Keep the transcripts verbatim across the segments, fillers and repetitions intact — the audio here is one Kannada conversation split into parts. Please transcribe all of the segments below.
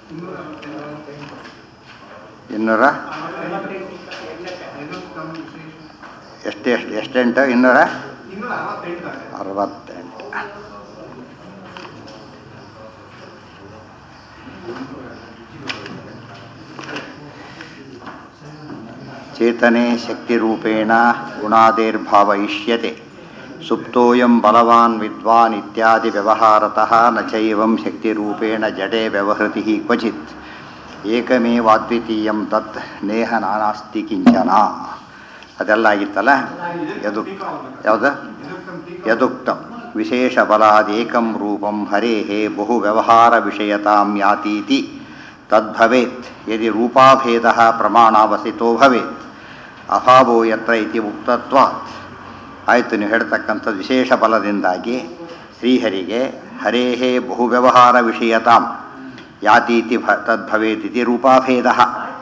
ಇನ್ನೂರ ಎಷ್ಟು ಎಷ್ಟು ಎಷ್ಟೆಂಟು ಇನ್ನೂರ ಅರವತ್ತೆಂಟು. ಚೇತನೆ ಶಕ್ತಿರೂಪೇಣ ಗುಣಾದೇರ್ಭಾವಯಿಷ್ಯತೆ ಸುಪ್ತೋಯಂ ಬಲವಾನ್ ವಿದ್ವಾನ್ ಇತ್ಯಾದಿ ವ್ಯವಹಾರತಃ ನ ಚೈವಂ ಶಕ್ತಿರೂಪೇಣ ಜಡೇ ವ್ಯವಹೃತಿ ಕ್ವಚಿತ್ ಏಕಮೇವಾದ್ವಿತೀಯಂ ತತ್ ನೇಹ ನಾನಾಸ್ತಿ ಕಿಂಚನ. ಅದೆಲ್ಲ ಆಗಿತ್ತಲ್ಲ. ಯದು ಯಾವುದು ಯದುಕ್ತಂ ವಿಶೇಷ ಬಲಾದೇಕಂ ರೂಪಂ ಹರೇಃ ಬಹು ವ್ಯವಹಾರ ವಿಷಯತಾಂ ಯಾತೀತಿ ತದ್ಭವೇತ್ ಯದಿ ರೂಪಾಭೇದಃ ಪ್ರಮಾಣಾವಸಿತೋ ಭವೇತ್ ಅಭಾವೋ ಯತ್ರ ಇತಿ ಉಕ್ತತ್ವಾತ್. ಆಯಿತು, ನೀವು ಹೇಳ್ತಕ್ಕಂಥದ್ದು ವಿಶೇಷ ಬಲದಿಂದಾಗಿ ಶ್ರೀಹರಿಗೆ ಹರೇಃ ಬಹು ವ್ಯವಹಾರ ವಿಷಯತಾಂ ಯಾತೀತಿ ಭ ತದ್ಭವೇತ್ ಇತಿ ರೂಪಾಭೇದ.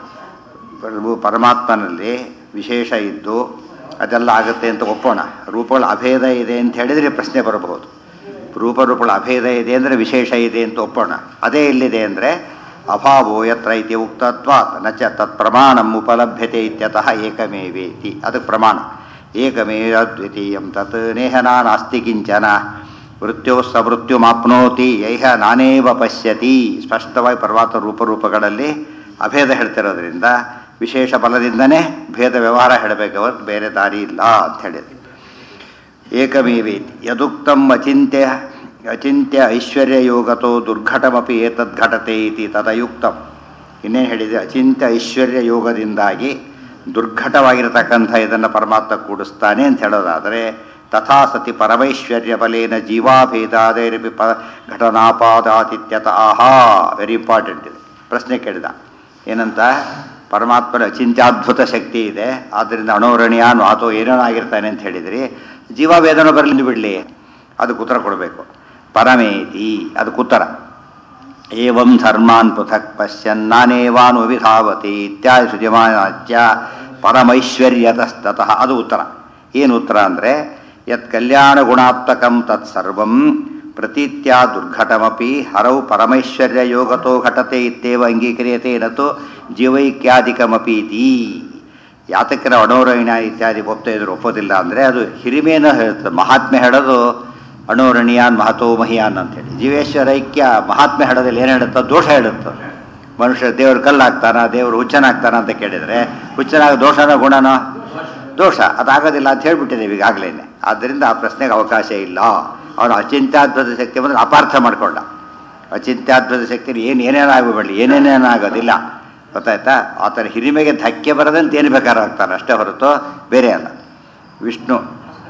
ಪರಮಾತ್ಮನಲ್ಲಿ ವಿಶೇಷ ಇದ್ದು ಅದೆಲ್ಲ ಆಗುತ್ತೆ ಅಂತ ಒಪ್ಪೋಣ. ರೂಪಗಳ ಅಭೇದ ಇದೆ ಅಂತ ಹೇಳಿದರೆ ಪ್ರಶ್ನೆ ಬರಬಹುದು. ರೂಪರೂಪಗಳ ಅಭೇದ ಇದೆ ಅಂದರೆ ವಿಶೇಷ ಇದೆ ಅಂತ ಒಪ್ಪೋಣ. ಅದೇ ಎಲ್ಲಿದೆ ಅಂದರೆ ಅಭಾವೋ ಯತ್ರ ಇತಿ ಉಕ್ತತ್ವಾತ್ ನ ಚ ತತ್ ಪ್ರಮಾಣಂ ಉಪಲಭ್ಯತೆ ಇತ್ಯತಃ ಏಕಮೇವೇತಿ. ಅದಕ್ಕೆ ಪ್ರಮಾಣ ಏಕಮೇವ ದ್ವಿತೀಯಂ ತತ್ ನೇಹನಾ ನಾಸ್ತಿ ಕಿಂಚನ ಮೃತ್ಯೋ ಸಮೃತ್ಯುಮಾಪ್ನೋತಿ ಯೈಹ ನಾನೇವ ಪಶ್ಯತಿ. ಸ್ಪಷ್ಟವಾಗಿ ಪರಮಾತ್ಮ ರೂಪರೂಪಗಳಲ್ಲಿ ಅಭೇದ ಹೇಳ್ತಿರೋದ್ರಿಂದ ವಿಶೇಷ ಬಲದಿಂದನೇ ಭೇದ ವ್ಯವಹಾರ ಹೇಳಬೇಕು, ಹೊರತು ಬೇರೆ ದಾರಿ ಇಲ್ಲ ಅಂತ ಹೇಳಿದ್ರು. ಏಕಮೇವೇತಿ ಯದುಕ್ತಂ ಅಚಿಂತ್ಯ ಅಚಿಂತ್ಯ ಐಶ್ವರ್ಯಯೋಗತೋ ದುರ್ಘಟಮಪಿ ಏತದ್ಘಟತೆ ಇತಿ ತದಯುಕ್ತಂ. ಇನ್ನೇನು ಹೇಳಿದೆ? ಅಚಿಂತ್ಯ ಐಶ್ವರ್ಯ ಯೋಗದಿಂದಾಗಿ ದುರ್ಘಟವಾಗಿರತಕ್ಕಂಥ ಇದನ್ನು ಪರಮಾತ್ಮ ಕೂಡಿಸ್ತಾನೆ ಅಂತ ಹೇಳೋದಾದರೆ ತಥಾ ಸತಿ ಪರಮೈಶ್ವರ್ಯ ಬಲೇನ ಜೀವಾಭೇದಾದೇರಪಿ ಪ ಘಟನಾಪಾದಾತಿತ್ಯತ ಆಹಾ. ವೆರಿ ಇಂಪಾರ್ಟೆಂಟ್ ಇದೆ. ಪ್ರಶ್ನೆ ಕೇಳಿದ ಏನಂತ? ಪರಮಾತ್ಮನ ಅಚಿಂತ್ಯಾದ್ಭುತ ಶಕ್ತಿ ಇದೆ, ಆದ್ದರಿಂದ ಅಣೋರಣೀಯಾನು ಅಥವಾ ಏನೇನಾಗಿರ್ತಾನೆ ಅಂತ ಹೇಳಿದ್ರಿ. ಜೀವಾಭೇದನೂ ಬರಲಿ ಬಿಡಲಿ, ಅದಕ್ಕೆ ಉತ್ತರ ಕೊಡಬೇಕು. ಪರಮೇತಿ ಅದಕ್ಕೆ ಉತ್ತರ. ಏವಂ ಧರ್ಮಾನ್ ಪೃಥಕ್ ಪಶ್ಯನ್ ನಾನೇವಾನು ವಿಧಾವತಿ ಇತ್ಯಾದಿ ಸುಜಮಾನಾಚ್ಯ ಪರಮೈಶ್ವರ್ಯತಸ್ತತಃ. ಅದು ಉತ್ತರ. ಏನು ಉತ್ತರ ಅಂದರೆ ಯತ್ ಕಲ್ಯಾಣ ಗುಣಾತ್ಮಕಂ ತತ್ಸರ್ವಂ ಪ್ರತೀತ್ಯಾ ದುರ್ಘಟಮಪಿ ಹರೌ ಪರಮೈಶ್ವರ್ಯ ಯೋಗತೋ ಘಟತೆ ಇತ್ಯೇವ ಅಂಗೀಕ್ರಿಯತೆ ನತು ಜೀವೈಕ್ಯಾದಿಕಮಪೀತಿ. ಯಾತಕರ ಅಣೋರಣೀಯ ಇತ್ಯಾದಿ ಒಪ್ತಾ ಇದ್ರು ಒಪ್ಪೋದಿಲ್ಲ ಅಂದರೆ ಅದು ಹಿರಿಮೆಯನ್ನು ಹೇಳ್ತದೆ. ಮಹಾತ್ಮೆ ಹೇಳೋದು ಅಣೋರಣೀಯಾನ್ ಮಹತೋ ಮಹಿಯಾನ್ ಅಂತೇಳಿ. ಜೀವೇಶ್ವರೈಕ್ಯ ಮಹಾತ್ಮೆ ಹೇಳೋದಲ್ಲಿ ಏನು ಹೇಳುತ್ತೋ ದೋಷ ಹೇಳುತ್ತೋ. ಮನುಷ್ಯ ದೇವರು ಕಲ್ಲಾಗ್ತಾನ, ದೇವರು ಹುಚ್ಚನಾಗ್ತಾನ ಅಂತ ಕೇಳಿದರೆ ಹುಚ್ಚನಾಗ ದೋಷನ ಗುಣನೋ ದೋಷ, ಅದಾಗೋದಿಲ್ಲ ಅಂತ ಹೇಳ್ಬಿಟ್ಟಿದ್ದೇವೆ ಈಗಾಗಲೇ. ಆದ್ದರಿಂದ ಆ ಪ್ರಶ್ನೆಗೆ ಅವಕಾಶ ಇಲ್ಲ. ಅವನು ಅಚಿಂತ್ಯಾದ್ಭುತ ಶಕ್ತಿ ಬಂದರೆ ಅಪಾರ್ಥ ಮಾಡಿಕೊಂಡ. ಅಚಿಂತ್ಯಾದ್ಭುತ ಶಕ್ತಿ ಏನು ಏನೇನಾಗಬೇಡಿ, ಏನೇನೇನಾಗೋದಿಲ್ಲ. ಗೊತ್ತಾಯ್ತಾ? ಆತನ ಹಿರಿಮೆಗೆ ಧಕ್ಕೆ ಬರದಂತೆ ಏನು ಬೇಕಾದ್ರೂ ಆಗ್ತಾನೆ ಅಷ್ಟೇ ಹೊರತು ಬೇರೆ ಅಲ್ಲ. ವಿಷ್ಣು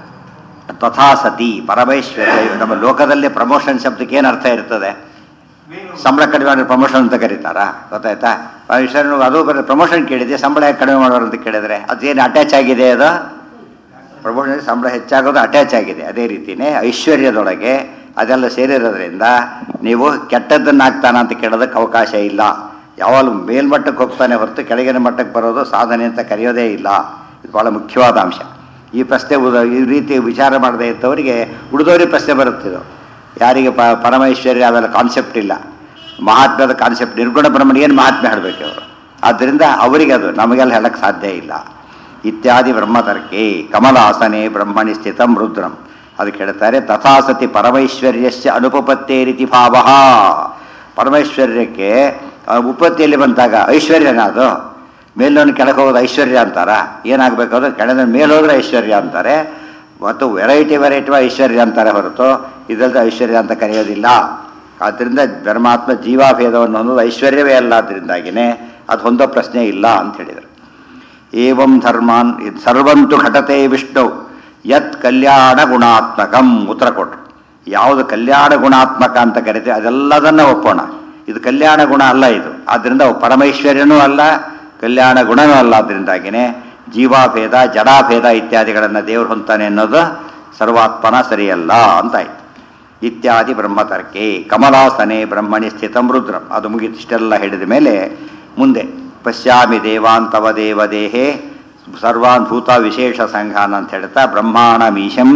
ತಥಾ ಸತಿ ಪರಮೈಶ್ವರ್ಯ. ನಮ್ಮ ಲೋಕದಲ್ಲಿ ಪ್ರಮೋಷನ್ ಶಬ್ದಕ್ಕೆ ಏನು ಅರ್ಥ ಇರ್ತದೆ? ಸಂಬಳ ಕಡಿಮೆ ಮಾಡಿದ್ರೆ ಪ್ರಮೋಷನ್ ಅಂತ ಕರೀತಾರಾ? ಗೊತ್ತಾಯ್ತಾ? ಈಶ್ವರನು ಅದು ಬರೀ ಪ್ರಮೋಷನ್ ಕೇಳಿದೆ, ಸಂಬಳ ಕಡಿಮೆ ಮಾಡೋರು ಅಂತ ಕೇಳಿದರೆ ಅದೇನು ಅಟ್ಯಾಚ್ ಆಗಿದೆ? ಅದು ಪ್ರಮೋಷನ್ ಸಂಬಳ ಹೆಚ್ಚಾಗೋದು ಅಟ್ಯಾಚ್ ಆಗಿದೆ. ಅದೇ ರೀತಿಯೇ ಐಶ್ವರ್ಯದೊಳಗೆ ಅದೆಲ್ಲ ಸೇರಿರೋದ್ರಿಂದ ನೀವು ಕೆಟ್ಟದ್ದನ್ನು ಆಗ್ತಾನ ಅಂತ ಕೇಳೋದಕ್ಕೆ ಅವಕಾಶ ಇಲ್ಲ. ಯಾವಾಗಲೂ ಮೇಲ್ಮಟ್ಟಕ್ಕೆ ಹೋಗ್ತಾನೆ ಹೊರತು ಕೆಳಗಿನ ಮಟ್ಟಕ್ಕೆ ಬರೋದು ಸಾಧನೆ ಅಂತ ಕರೆಯೋದೇ ಇಲ್ಲ. ಇದು ಭಾಳ ಮುಖ್ಯವಾದ ಅಂಶ. ಈ ಪ್ರಶ್ನೆ ಈ ರೀತಿ ವಿಚಾರ ಮಾಡದೇ ಇದ್ದವರಿಗೆ ಉಳಿದವರಿಗೆ ಪ್ರಶ್ನೆ ಬರುತ್ತಿದ್ದು. ಯಾರಿಗೆ ಪ ಪರಮೈಶ್ವರ್ಯ ಅವೆಲ್ಲ ಕಾನ್ಸೆಪ್ಟ್ ಇಲ್ಲ, ಮಹಾತ್ಮ್ಯದ ಕಾನ್ಸೆಪ್ಟ್, ನಿರ್ಗುಣ ಬ್ರಹ್ಮಣ ಏನು ಮಹಾತ್ಮೆ ಹೇಳಬೇಕು ಅವರು. ಆದ್ದರಿಂದ ಅವರಿಗೆ ಅದು ನಮಗೆಲ್ಲ ಹೇಳಕ್ಕೆ ಸಾಧ್ಯ ಇಲ್ಲ. ಇತ್ಯಾದಿ ಬ್ರಹ್ಮತರ್ಕೆ ಕಮಲಾಸನೆ ಬ್ರಹ್ಮಣಿ ಸ್ಥಿತಂ ರುದ್ರಂ. ಅದಕ್ಕೆ ಹೇಳ್ತಾರೆ ತಥಾಸತಿ ಪರಮೈಶ್ವರ್ಯಸ್ಯ ಅನುಪಪತ್ತೇ ರೀತಿ ಭಾವ. ಪರಮೈಶ್ವರ್ಯಕ್ಕೆ ಉಪತ್ತಿಯಲ್ಲಿ ಬಂದಾಗ ಐಶ್ವರ್ಯನ ಅದು ಮೇಲೋನು ಕೆಳಗೆ ಹೋಗೋದು ಐಶ್ವರ್ಯ ಅಂತಾರ. ಏನಾಗಬೇಕಾದ್ರು ಕೆಳಗೆ ಮೇಲೆ ಹೋದ್ರೆ ಐಶ್ವರ್ಯ ಅಂತಾರೆ, ಮತ್ತು ವೆರೈಟಿ ವೆರೈಟಿ ಐಶ್ವರ್ಯ ಅಂತಾರೆ ಹೊರತು ಇದಲ್ಲದೆ ಐಶ್ವರ್ಯ ಅಂತ ಕರೆಯೋದಿಲ್ಲ. ಆದ್ದರಿಂದ ಪರಮಾತ್ಮ ಜೀವಾಭೇದವನ್ನು ಹೊಂದೋದು ಐಶ್ವರ್ಯವೇ ಅಲ್ಲ. ಅದರಿಂದಾಗಿಯೇ ಅದು ಹೊಂದೋ ಪ್ರಶ್ನೆ ಇಲ್ಲ ಅಂತ ಹೇಳಿದರು. ಏವಂ ಧರ್ಮಾನ್ ಸರ್ವಂತು ಘಟತೆ ವಿಷ್ಣು ಯತ್ ಕಲ್ಯಾಣ ಗುಣಾತ್ಮಕಂ. ಉತ್ತರ ಕೊಟ್ಟರು. ಯಾವುದು ಕಲ್ಯಾಣ ಗುಣಾತ್ಮಕ ಅಂತ ಕರೀತೀವಿ ಅದೆಲ್ಲದನ್ನು ಒಪ್ಪೋಣ. ಇದು ಕಲ್ಯಾಣ ಗುಣ ಅಲ್ಲ ಇದು. ಆದ್ದರಿಂದ ಪರಮೈಶ್ವರ್ಯನೂ ಅಲ್ಲ, ಕಲ್ಯಾಣ ಗುಣನೂ ಅಲ್ಲ. ಅದರಿಂದಾಗಿಯೇ ಜೀವಾಭೇದ ಜಡಾಭೇದ ಇತ್ಯಾದಿಗಳನ್ನು ದೇವರು ಹೊಂತಾನೆ ಅನ್ನೋದು ಸರ್ವಾತ್ಮನ ಸರಿಯಲ್ಲ ಅಂತಾಯ್ತು. ಇತ್ಯಾದಿ ಬ್ರಹ್ಮತರ್ಕೆ ಕಮಲಾಸನೆ ಬ್ರಹ್ಮಣಿ ಸ್ಥಿತಂ ರುದ್ರಂ. ಅದು ಮುಗಿತು. ಇಷ್ಟೆಲ್ಲ ಹೇಳಿದ ಮೇಲೆ ಮುಂದೆ ಪಶ್ಯಾಮಿ ದೇವಾನ್ ತವ ದೇವದೇಹೇ ಸರ್ವಾನ್ ಭೂತ ವಿಶೇಷ ಸಂಘಾನ ಅಂತ ಹೇಳ್ತಾ ಬ್ರಹ್ಮಾಣಮೀಶಂ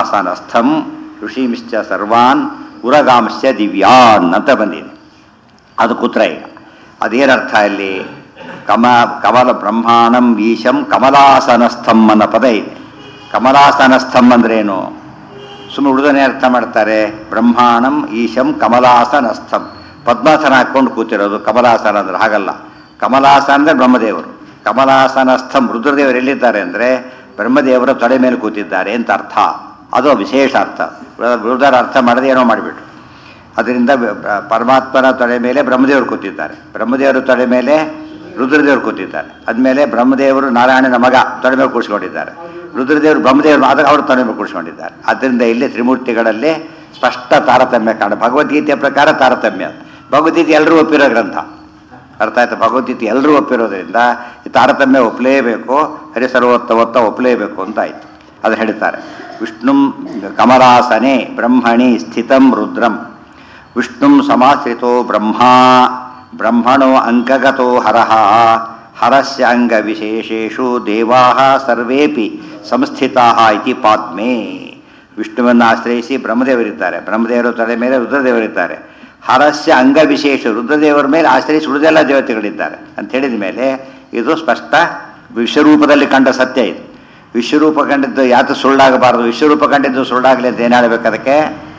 ಕಮಲಾಸನಸ್ಥಂ ಋಷಿಮಿಶ್ಚ ಸರ್ವಾನ್ ಉರಗಾಂಶ್ಚ ದಿವ್ಯಾನ್ ಅಂತ ಬಂದಿದೆ. ಅದಕ್ಕೆ ಉತ್ತರ ಈಗ ಅದೇನರ್ಥ ಇಲ್ಲಿ ಕಮ ಕಮಲ ಬ್ರಹ್ಮಾಣಂ ಈಶಂ ಕಮಲಾಸನಸ್ಥಂ ಅನ್ನೋ ಪದ ಇದೆ. ಕಮಲಾಸನಸ್ಥಂ ಅಂದ್ರೇನು? ಸುಮ್ಮನೆ ಉಳಿದನೇ ಅರ್ಥ ಮಾಡ್ತಾರೆ. ಬ್ರಹ್ಮಾಣಂ ಈಶಂ ಕಮಲಾಸನಸ್ಥಂ, ಪದ್ಮಾಸನ ಹಾಕ್ಕೊಂಡು ಕೂತಿರೋದು ಕಮಲಾಸನ ಅಂದ್ರೆ. ಹಾಗಲ್ಲ, ಕಮಲಾಸನ ಅಂದರೆ ಬ್ರಹ್ಮದೇವರು. ಕಮಲಾಸನಸ್ಥಂ ರುದ್ರದೇವರು ಎಲ್ಲಿದ್ದಾರೆ ಅಂದರೆ ಬ್ರಹ್ಮದೇವರ ತೊಡೆ ಮೇಲೆ ಕೂತಿದ್ದಾರೆ ಅಂತ ಅರ್ಥ. ಅದು ವಿಶೇಷ ಅರ್ಥ. ರುದ್ರ ಅರ್ಥ ಮಾಡದೆ ಏನೋ ಮಾಡಿಬಿಟ್ರು. ಅದರಿಂದ ಪರಮಾತ್ಮನ ತೊಡೆ ಮೇಲೆ ಬ್ರಹ್ಮದೇವರು ಕೂತಿದ್ದಾರೆ, ಬ್ರಹ್ಮದೇವರ ತೊಡೆ ಮೇಲೆ ರುದ್ರದೇವರು ಕೂತಿದ್ದಾರೆ. ಅದ್ಮೇಲೆ ಬ್ರಹ್ಮದೇವರು ನಾರಾಯಣನ ಮಗ ತೊಡೆ ಮೇಲೆ ಕೂರಿಸ್ಕೊಂಡಿದ್ದಾರೆ, ರುದ್ರದೇವರು ಬ್ರಹ್ಮದೇವರು ಆದಾಗ ಅವರು ತೊಡೆ ಮೇಲೆ ಕೂರಿಸ್ಕೊಂಡಿದ್ದಾರೆ. ಆದ್ದರಿಂದ ಇಲ್ಲಿ ತ್ರಿಮೂರ್ತಿಗಳಲ್ಲಿ ಸ್ಪಷ್ಟ ತಾರತಮ್ಯ ಕಾಣ. ಭಗವದ್ಗೀತೆಯ ಪ್ರಕಾರ ತಾರತಮ್ಯ. ಭಗವದ್ಗೀತೆ ಎಲ್ಲರೂ ಒಪ್ಪಿರೋ ಗ್ರಂಥ, ಅರ್ಥ ಆಯ್ತು. ಭಗವದ್ಗೀತೆ ಎಲ್ಲರೂ ಒಪ್ಪಿರೋದ್ರಿಂದ ಈ ತಾರತಮ್ಯ ಒಪ್ಪಲೇಬೇಕು, ಹರಿಸರ್ವೋತ್ತವತ್ತ ಒಪ್ಪಲೇಬೇಕು ಅಂತ ಆಯಿತು. ಅದು ಹೇಳ್ತಾರೆ. ವಿಷ್ಣುಂ ಕಮಲಾಸನೆ ಬ್ರಹ್ಮಣಿ ಸ್ಥಿತಂ ರುದ್ರಂ ವಿಷ್ಣುಂ ಸಮಾಶ್ರಿತೋ ಬ್ರಹ್ಮ ಬ್ರಹ್ಮಣೋ ಅಂಕಗತೋ ಹರಃ ಹರಸ್ಯ ಅಂಗ ವಿಶೇಷೇಷು ದೇವಾಃ ಸರ್ವೇಪಿ ಸಂಸ್ಥಿತಾಃ ಇತಿ ಪಾದ್ಮೇ. ವಿಷ್ಣುವನ್ನು ಆಶ್ರಯಿಸಿ ಬ್ರಹ್ಮದೇವರಿದ್ದಾರೆ, ಬ್ರಹ್ಮದೇವರ ತಲೆ ಮೇಲೆ ರುದ್ರದೇವರಿದ್ದಾರೆ. ಹರಸ್ಯ ಅಂಗ ವಿಶೇಷ, ರುದ್ರದೇವರ ಮೇಲೆ ಆಶ್ರಯಿಸಿ ಉಳಿದೆಲ್ಲ ದೇವತೆಗಳಿದ್ದಾರೆ ಅಂತ ಹೇಳಿದ ಮೇಲೆ ಇದು ಸ್ಪಷ್ಟ ವಿಶ್ವರೂಪದಲ್ಲಿ ಕಂಡ ಸತ್ಯ. ಇದು ವಿಶ್ವರೂಪ ಕಂಡಿದ್ದು ಯಾತು ಸುಳ್ಳಾಗಬಾರದು? ವಿಶ್ವರೂಪ ಕಂಡಿದ್ದು ಸುಳ್ಳಾಗಲಿ ಅಂತ ಏನು ಹೇಳಬೇಕು? ಅದಕ್ಕೆ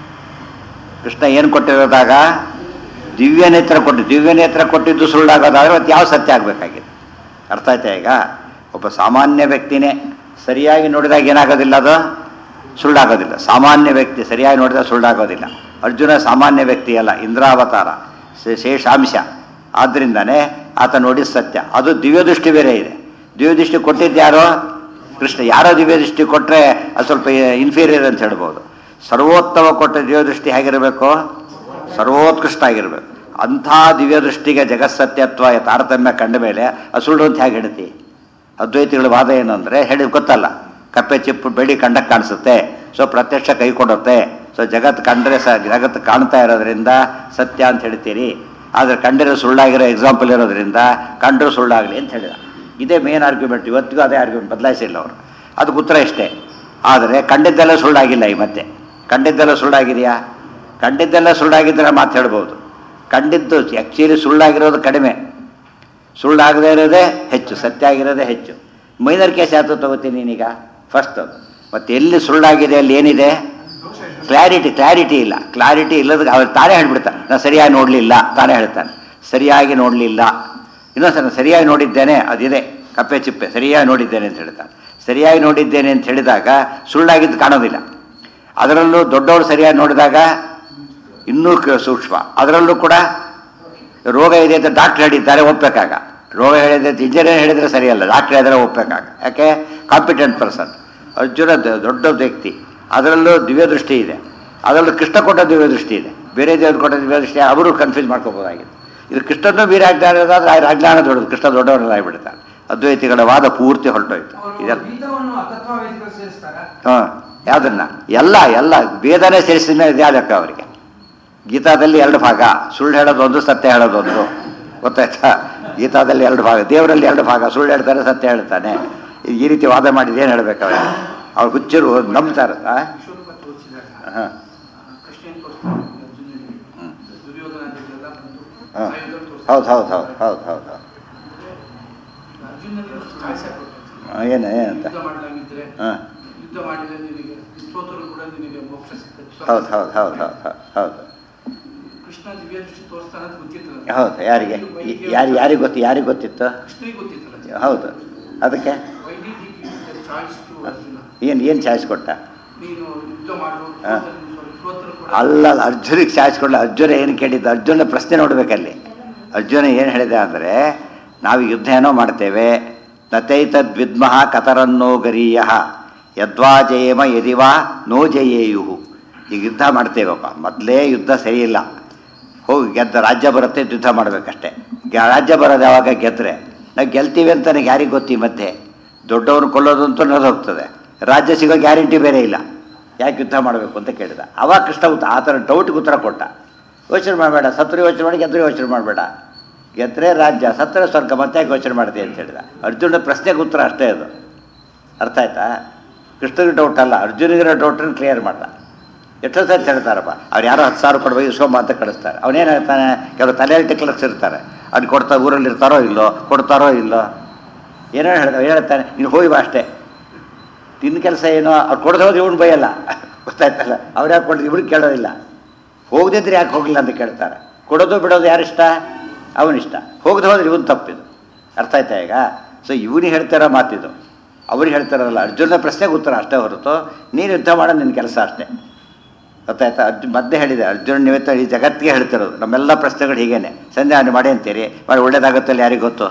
ಕೃಷ್ಣ ಏನು ಕೊಟ್ಟಿರೋದಾಗ ದಿವ್ಯ ನೇತ್ರ ಕೊಟ್ಟು ದಿವ್ಯ ನೇತ್ರ ಕೊಟ್ಟಿದ್ದು ಸುಳ್ಳಾಗೋದಾದ್ರೆ ಇವತ್ತು ಯಾವ ಸತ್ಯ ಆಗಬೇಕಾಗಿದೆ? ಅರ್ಥ ಆಯ್ತಾ? ಈಗ ಒಬ್ಬ ಸಾಮಾನ್ಯ ವ್ಯಕ್ತಿನೇ ಸರಿಯಾಗಿ ನೋಡಿದಾಗ ಏನಾಗೋದಿಲ್ಲ, ಅದು ಸುಳ್ಳಾಗೋದಿಲ್ಲ. ಸಾಮಾನ್ಯ ವ್ಯಕ್ತಿ ಸರಿಯಾಗಿ ನೋಡಿದಾಗ ಸುಳ್ಳಾಗೋದಿಲ್ಲ. ಅರ್ಜುನ ಸಾಮಾನ್ಯ ವ್ಯಕ್ತಿ ಅಲ್ಲ, ಇಂದ್ರಾವತಾರ, ಶೇಷಾಂಶ. ಆದ್ದರಿಂದನೇ ಆತ ನೋಡಿದ ಸತ್ಯ. ಅದು ದಿವ್ಯ ದೃಷ್ಟಿ ಬೇರೆ ಇದೆ. ದಿವ್ಯ ದೃಷ್ಟಿ ಕೊಟ್ಟಿದ್ದು ಯಾರೋ? ಕೃಷ್ಣ. ಯಾರೋ ದಿವ್ಯ ದೃಷ್ಟಿ ಕೊಟ್ಟರೆ ಅದು ಸ್ವಲ್ಪ ಇನ್ಫೀರಿಯರ್ ಅಂತ ಹೇಳ್ಬೋದು. ಸರ್ವೋತ್ತಮ ಕೊಟ್ಟ ದಿವ್ಯ ದೃಷ್ಟಿ ಹೇಗಿರಬೇಕು? ಸರ್ವೋತ್ಕೃಷ್ಟ ಆಗಿರಬೇಕು. ಅಂಥ ದಿವ್ಯ ದೃಷ್ಟಿಗೆ ಜಗತ್ಸತ್ಯತ್ವ ತಾರತಮ್ಯ ಕಂಡ ಮೇಲೆ ಅದು ಸುಳ್ಳು ಅಂತ ಹೇಗೆ ಹೇಳ್ತಿ? ಅದ್ವೈತಿಗಳ ವಾದ ಏನು ಅಂದರೆ ಹೇಳಿ ಗೊತ್ತಲ್ಲ, ಕಪ್ಪೆ ಚಿಪ್ಪು ಬೆಳಿ ಕಂಡಕ್ಕೆ ಕಾಣಿಸುತ್ತೆ, ಸೊ ಪ್ರತ್ಯಕ್ಷ ಕೈ ಕೊಡುತ್ತೆ, ಸೊ ಜಗತ್ತು ಕಂಡ್ರೆ ಸ ಜಗತ್ತು ಕಾಣ್ತಾ ಇರೋದ್ರಿಂದ ಸತ್ಯ ಅಂತ ಹೇಳ್ತೀರಿ. ಆದರೆ ಕಂಡಿರೋ ಸುಳ್ಳಾಗಿರೋ ಎಕ್ಸಾಂಪಲ್ ಇರೋದ್ರಿಂದ ಕಂಡ್ರೂ ಸುಳ್ಳಾಗಲಿ ಅಂತ ಹೇಳಿದ. ಇದೇ ಮೇನ್ ಆರ್ಗ್ಯುಮೆಂಟ್. ಇವತ್ತಿಗೂ ಅದೇ ಆರ್ಗ್ಯುಮೆಂಟ್, ಬದಲಾಯಿಸಿಲ್ಲ ಅವರು. ಅದಕ್ಕೆ ಉತ್ತರ ಇಷ್ಟೇ. ಆದರೆ ಕಂಡಿದ್ದೆಲ್ಲ ಸುಳ್ಳಾಗಿಲ್ಲ. ಈ ಮತ್ತೆ ಕಂಡಿದ್ದೆಲ್ಲ ಸುಳ್ಳಾಗಿದೆಯಾ? ಕಂಡಿದ್ದೆಲ್ಲ ಸುಳ್ಳಾಗಿದ್ದರೆ ಮಾತು ಹೇಳ್ಬೋದು. ಕಂಡಿದ್ದು ಆ್ಯಕ್ಚುಲಿ ಸುಳ್ಳಾಗಿರೋದು ಕಡಿಮೆ, ಸುಳ್ಳಾಗದೇ ಇರೋದೇ ಹೆಚ್ಚು, ಸತ್ಯ ಆಗಿರೋದೇ ಹೆಚ್ಚು. ಮೈನರ್ ಕೇಸ್ ಯಾವುದು ತಗೋತೀನಿ ನೀನೀಗ? ಫಸ್ಟ್ ಅದು. ಮತ್ತು ಎಲ್ಲಿ ಸುಳ್ಳಾಗಿದೆ ಅಲ್ಲಿ ಏನಿದೆ? ಕ್ಲಾರಿಟಿ ಕ್ಲಾರಿಟಿ ಇಲ್ಲ. ಕ್ಲಾರಿಟಿ ಇಲ್ಲದ ಅವ್ರು ತಾನೇ ಹೇಳ್ಬಿಡ್ತಾನೆ, ನಾನು ಸರಿಯಾಗಿ ನೋಡಲಿಲ್ಲ, ತಾನೇ ಹೇಳ್ತಾನೆ ಸರಿಯಾಗಿ ನೋಡಲಿಲ್ಲ. ಇನ್ನೊಂದ್ಸಲ ನಾನು ಸರಿಯಾಗಿ ನೋಡಿದ್ದೇನೆ, ಅದಿದೆ ಕಪ್ಪೆ ಚಿಪ್ಪೆ, ಸರಿಯಾಗಿ ನೋಡಿದ್ದೇನೆ ಅಂತ ಹೇಳ್ತಾನೆ. ಸರಿಯಾಗಿ ನೋಡಿದ್ದೇನೆ ಅಂತ ಹೇಳಿದಾಗ ಸುಳ್ಳಾಗಿದ್ದು ಕಾಣೋದಿಲ್ಲ. ಅದರಲ್ಲೂ ದೊಡ್ಡವರು ಸರಿಯಾಗಿ ನೋಡಿದಾಗ ಇನ್ನೂ ಸೂಕ್ಷ್ಮ. ಅದರಲ್ಲೂ ಕೂಡ ರೋಗ ಇದೆ ಅಂತ ಡಾಕ್ಟ್ರ್ ಹೇಳಿದ್ದಾರೆ, ಒಪ್ಪಬೇಕಾಗ. ರೋಗ ಹೇಳಿದೆ ಅಂತ ಇಂಜಿನಿಯರ್ ಹೇಳಿದರೆ ಸರಿಯಲ್ಲ, ಡಾಕ್ಟ್ರ್ ಹೇಳಿದ್ರೆ ಒಪ್ಪಬೇಕಾಗ. ಯಾಕೆ? Competent person. ಅರ್ಜುನ ದೊಡ್ಡ ವ್ಯಕ್ತಿ, ಅದರಲ್ಲೂ ದಿವ್ಯ ದೃಷ್ಟಿ ಇದೆ. ಅದರಲ್ಲೂ ಕೃಷ್ಣ ಕೊಟ್ಟ ದಿವ್ಯ ದೃಷ್ಟಿ ಇದೆ, ಬೇರೆ ದೇವರು ಕೊಟ್ಟ ದಿವ್ಯ ದೃಷ್ಟಿ ಅವರು ಕನ್ಫ್ಯೂಸ್ ಮಾಡ್ಕೋಬೋದಾಗಿದೆ. ಇದು ಕೃಷ್ಣನೂ ಬೇರೆ ಅಜ್ಞಾನ ಇರೋದಾದ್ರೆ ಆ ಅಜ್ಞಾನ ದೊಡ್ಡದು, ಕೃಷ್ಣ ದೊಡ್ಡವರೆಲ್ಲ ಆಗಿಬಿಡ್ತಾರೆ. ಅದ್ವೈತಿಗಳ ವಾದ ಪೂರ್ತಿ ಹೊರಟೋಯ್ತು. ಇದೆಲ್ಲ ಹಾಂ ಯಾವುದನ್ನ ಎಲ್ಲ ಎಲ್ಲ ವೇದನೆ ಸೇರಿಸಿದ ಮೇಲೆ ಇದು ಯಾವ್ದಕ್ಕ ಅವರಿಗೆ? ಗೀತಾದಲ್ಲಿ ಎರಡು ಭಾಗ, ಸುಳ್ಳು ಹೇಳೋದೊಂದು, ಸತ್ಯ ಹೇಳೋದೊಂದು. ಗೊತ್ತಾಯ್ತಾ? ಗೀತಾದಲ್ಲಿ ಎರಡು ಭಾಗ, ದೇವರಲ್ಲಿ ಎರಡು ಭಾಗ. ಸುಳ್ಳು ಹೇಳ್ತಾರೆ, ಸತ್ಯ ಹೇಳ್ತಾನೆ. ಈ ರೀತಿ ವಾದ ಮಾಡಿದ ಏನು ಹೇಳ್ಬೇಕು ಅವ್ರಿಗೆ? ಅವ್ರು ಹುಚ್ಚರು ನಂಬ್ತಾರೆ. ಹಾಂ ಹಾಂ ಹೌದು ಹೌದು ಹೌದು ಹೌದು ಹೌದು ಹೌದು ಏನು ಏನಂತ ಹಾಂ ಹೌದು ಹೌದು ಹೌದು ಹೌದು ಹೌದು ಹೌದು. ಯಾರಿಗೆ ಯಾರು ಯಾರಿಗೆ ಗೊತ್ತು ಯಾರಿಗೆ ಗೊತ್ತಿತ್ತು? ಹೌದು. ಅದಕ್ಕೆ ಏನು ಏನು ಚಾಯ್ಸ್ ಕೊಟ್ಟ? ಅಲ್ಲ, ಅರ್ಜುನಿಗೆ ಚಾಯ್ಸ್ ಕೊಡಲ್ಲ. ಅರ್ಜುನ ಏನು ಕೇಳಿದ್ದ? ಅರ್ಜುನ ಪ್ರಶ್ನೆ ನೋಡ್ಬೇಕಲ್ಲಿ. ಅರ್ಜುನ ಏನು ಹೇಳಿದೆ ಅಂದರೆ, ನಾವು ಯುದ್ಧ ಏನೋ ಮಾಡ್ತೇವೆ, ನತೈತದ್ವಿದ್ಮಃ ಕತರನ್ನೋ ಗರೀಯ ಯದ್ವಾ ಜಯೇಮ ಯದಿವಾ ನೋ ಜಯೇಯು. ಈಗ ಯುದ್ಧ ಮಾಡ್ತೇವಪ್ಪ, ಮೊದಲೇ ಯುದ್ಧ ಸರಿಯಿಲ್ಲ, ಹೋಗಿ ಗೆದ್ದ ರಾಜ್ಯ ಬರುತ್ತೆ, ಯುದ್ಧ ಮಾಡಬೇಕಷ್ಟೇ. ರಾಜ್ಯ ಬರೋದು ಯಾವಾಗ? ಗೆದ್ದರೆ ನಾವು ಗೆಲ್ತೀವಿ ಅಂತ ನನಗೆ ಯಾರಿಗೆ ಗೊತ್ತಿ? ಮತ್ತೆ ದೊಡ್ಡವ್ರು ಕೊಲ್ಲೋದು ಅಂತೂ ನಡೆದು ಹೋಗ್ತದೆ, ರಾಜ್ಯ ಸಿಗೋ ಗ್ಯಾರಂಟಿ ಬೇರೆ ಇಲ್ಲ. ಯಾಕೆ ಯುದ್ಧ ಮಾಡಬೇಕು ಅಂತ ಕೇಳಿದ. ಅವಾಗ ಕೃಷ್ಣ ಉತ್ತ ಆ ಥರ ಡೌಟ್ಗೆ ಉತ್ತರ ಕೊಟ್ಟ. ಯೋಚನೆ ಮಾಡಬೇಡ, ಸತ್ರು ಯೋಚನೆ ಮಾಡಿ, ಗೆದ್ದರೆ ಯೋಚನೆ ಮಾಡಬೇಡ. ಗೆದ್ದರೆ ರಾಜ್ಯ, ಸತ್ತರೆ ಸ್ವರ್ಗ, ಮತ್ತೆ ಯಾಕೆ ಯೋಚನೆ ಮಾಡ್ತೀವಿ ಅಂತ ಹೇಳಿದ. ಅರ್ಜುನ ಪ್ರಶ್ನೆಗೆ ಉತ್ತರ ಅಷ್ಟೇ ಅದು. ಅರ್ಥ ಆಯ್ತಾ? ಕೃಷ್ಣನಿಗೆ ಡೌಟ್ ಅಲ್ಲ, ಅರ್ಜುನಿಗಿರೋ ಡೌಟನ್ನು ಕ್ಲಿಯರ್ ಮಾಡ್ದ. ಎಷ್ಟೋ ಸರಿ ಹೇಳ್ತಾರಪ್ಪ ಅವ್ರು ಯಾರೋ ಹತ್ತು ಸಾವಿರ ಕೊಡ್ಬೇಕು ಇಸ್ಕೊಂಬ ಅಂತ ಕಳಿಸ್ತಾರೆ. ಅವನೇನು ಹೇಳ್ತಾನೆ, ಕೆಲವು ತಲೆಯಲ್ಲಿ ಟಿಕ್ಲರ್ಸ್ ಇರ್ತಾರೆ, ಅದು ಕೊಡ್ತಾ ಊರಲ್ಲಿ ಇರ್ತಾರೋ ಇಲ್ಲೋ, ಕೊಡ್ತಾರೋ ಇಲ್ಲೋ, ಏನೋ ಹೇಳ್ತಾರೆ. ಹೇಳ್ತಾನೆ ನೀನು ಹೋಗಿ ಬಾ ಅಷ್ಟೇ, ತಿನ್ನ ಕೆಲಸ ಏನೋ. ಅವ್ರು ಕೊಡೋದು ಹೋದ್ರೆ ಇವ್ನು ಬೈಯಲ್ಲ, ಗೊತ್ತಾಯ್ತಲ್ಲ, ಅವ್ರು ಯಾಕೆ ಕೊಡೋದು ಇವ್ರಿಗೆ ಕೇಳೋದಿಲ್ಲ. ಹೋಗದಿದ್ರೆ ಯಾಕೆ ಹೋಗಲಿಲ್ಲ ಅಂತ ಕೇಳ್ತಾರೆ. ಕೊಡೋದು ಬಿಡೋದು ಯಾರಿಷ್ಟ? ಅವನಿಷ್ಟ. ಹೋಗದೆ ಹೋದ್ರೆ ಇವನು ತಪ್ಪಿದು. ಅರ್ಥ ಆಯ್ತಾ ಈಗ? ಸೊ ಇವನಿಗೆ ಹೇಳ್ತಾರ ಮಾತಿದು, ಅವ್ರಿಗೆ ಹೇಳ್ತಾರಲ್ಲ. ಅರ್ಜುನ ಪ್ರಶ್ನೆಗೆ ಉತ್ತರ ಅಷ್ಟೇ ಹೊರತು ನೀನು ಯುದ್ಧ ಮಾಡೋದು ನಿನ್ನ ಕೆಲಸ ಅಷ್ಟೇ. ಗೊತ್ತಾಯ್ತಾ? ಅರ್ಜುನ್ ಮಧ್ಯೆ ಹೇಳಿದೆ, ಅರ್ಜುನ ನಿಮಿತ್ತ ಈ ಜಗತ್ತಿಗೆ ಹೇಳ್ತಿರೋದು. ನಮ್ಮೆಲ್ಲ ಪ್ರಶ್ನೆಗಳು ಹೀಗೇನೆ, ಸಂಧ್ಯಾವನೆ ಮಾಡಿ ಅಂತೀರಿ, ಮಾಡಿ ಒಳ್ಳೇದಾಗುತ್ತಲ್ಲ ಯಾರಿಗೆ ಗೊತ್ತು?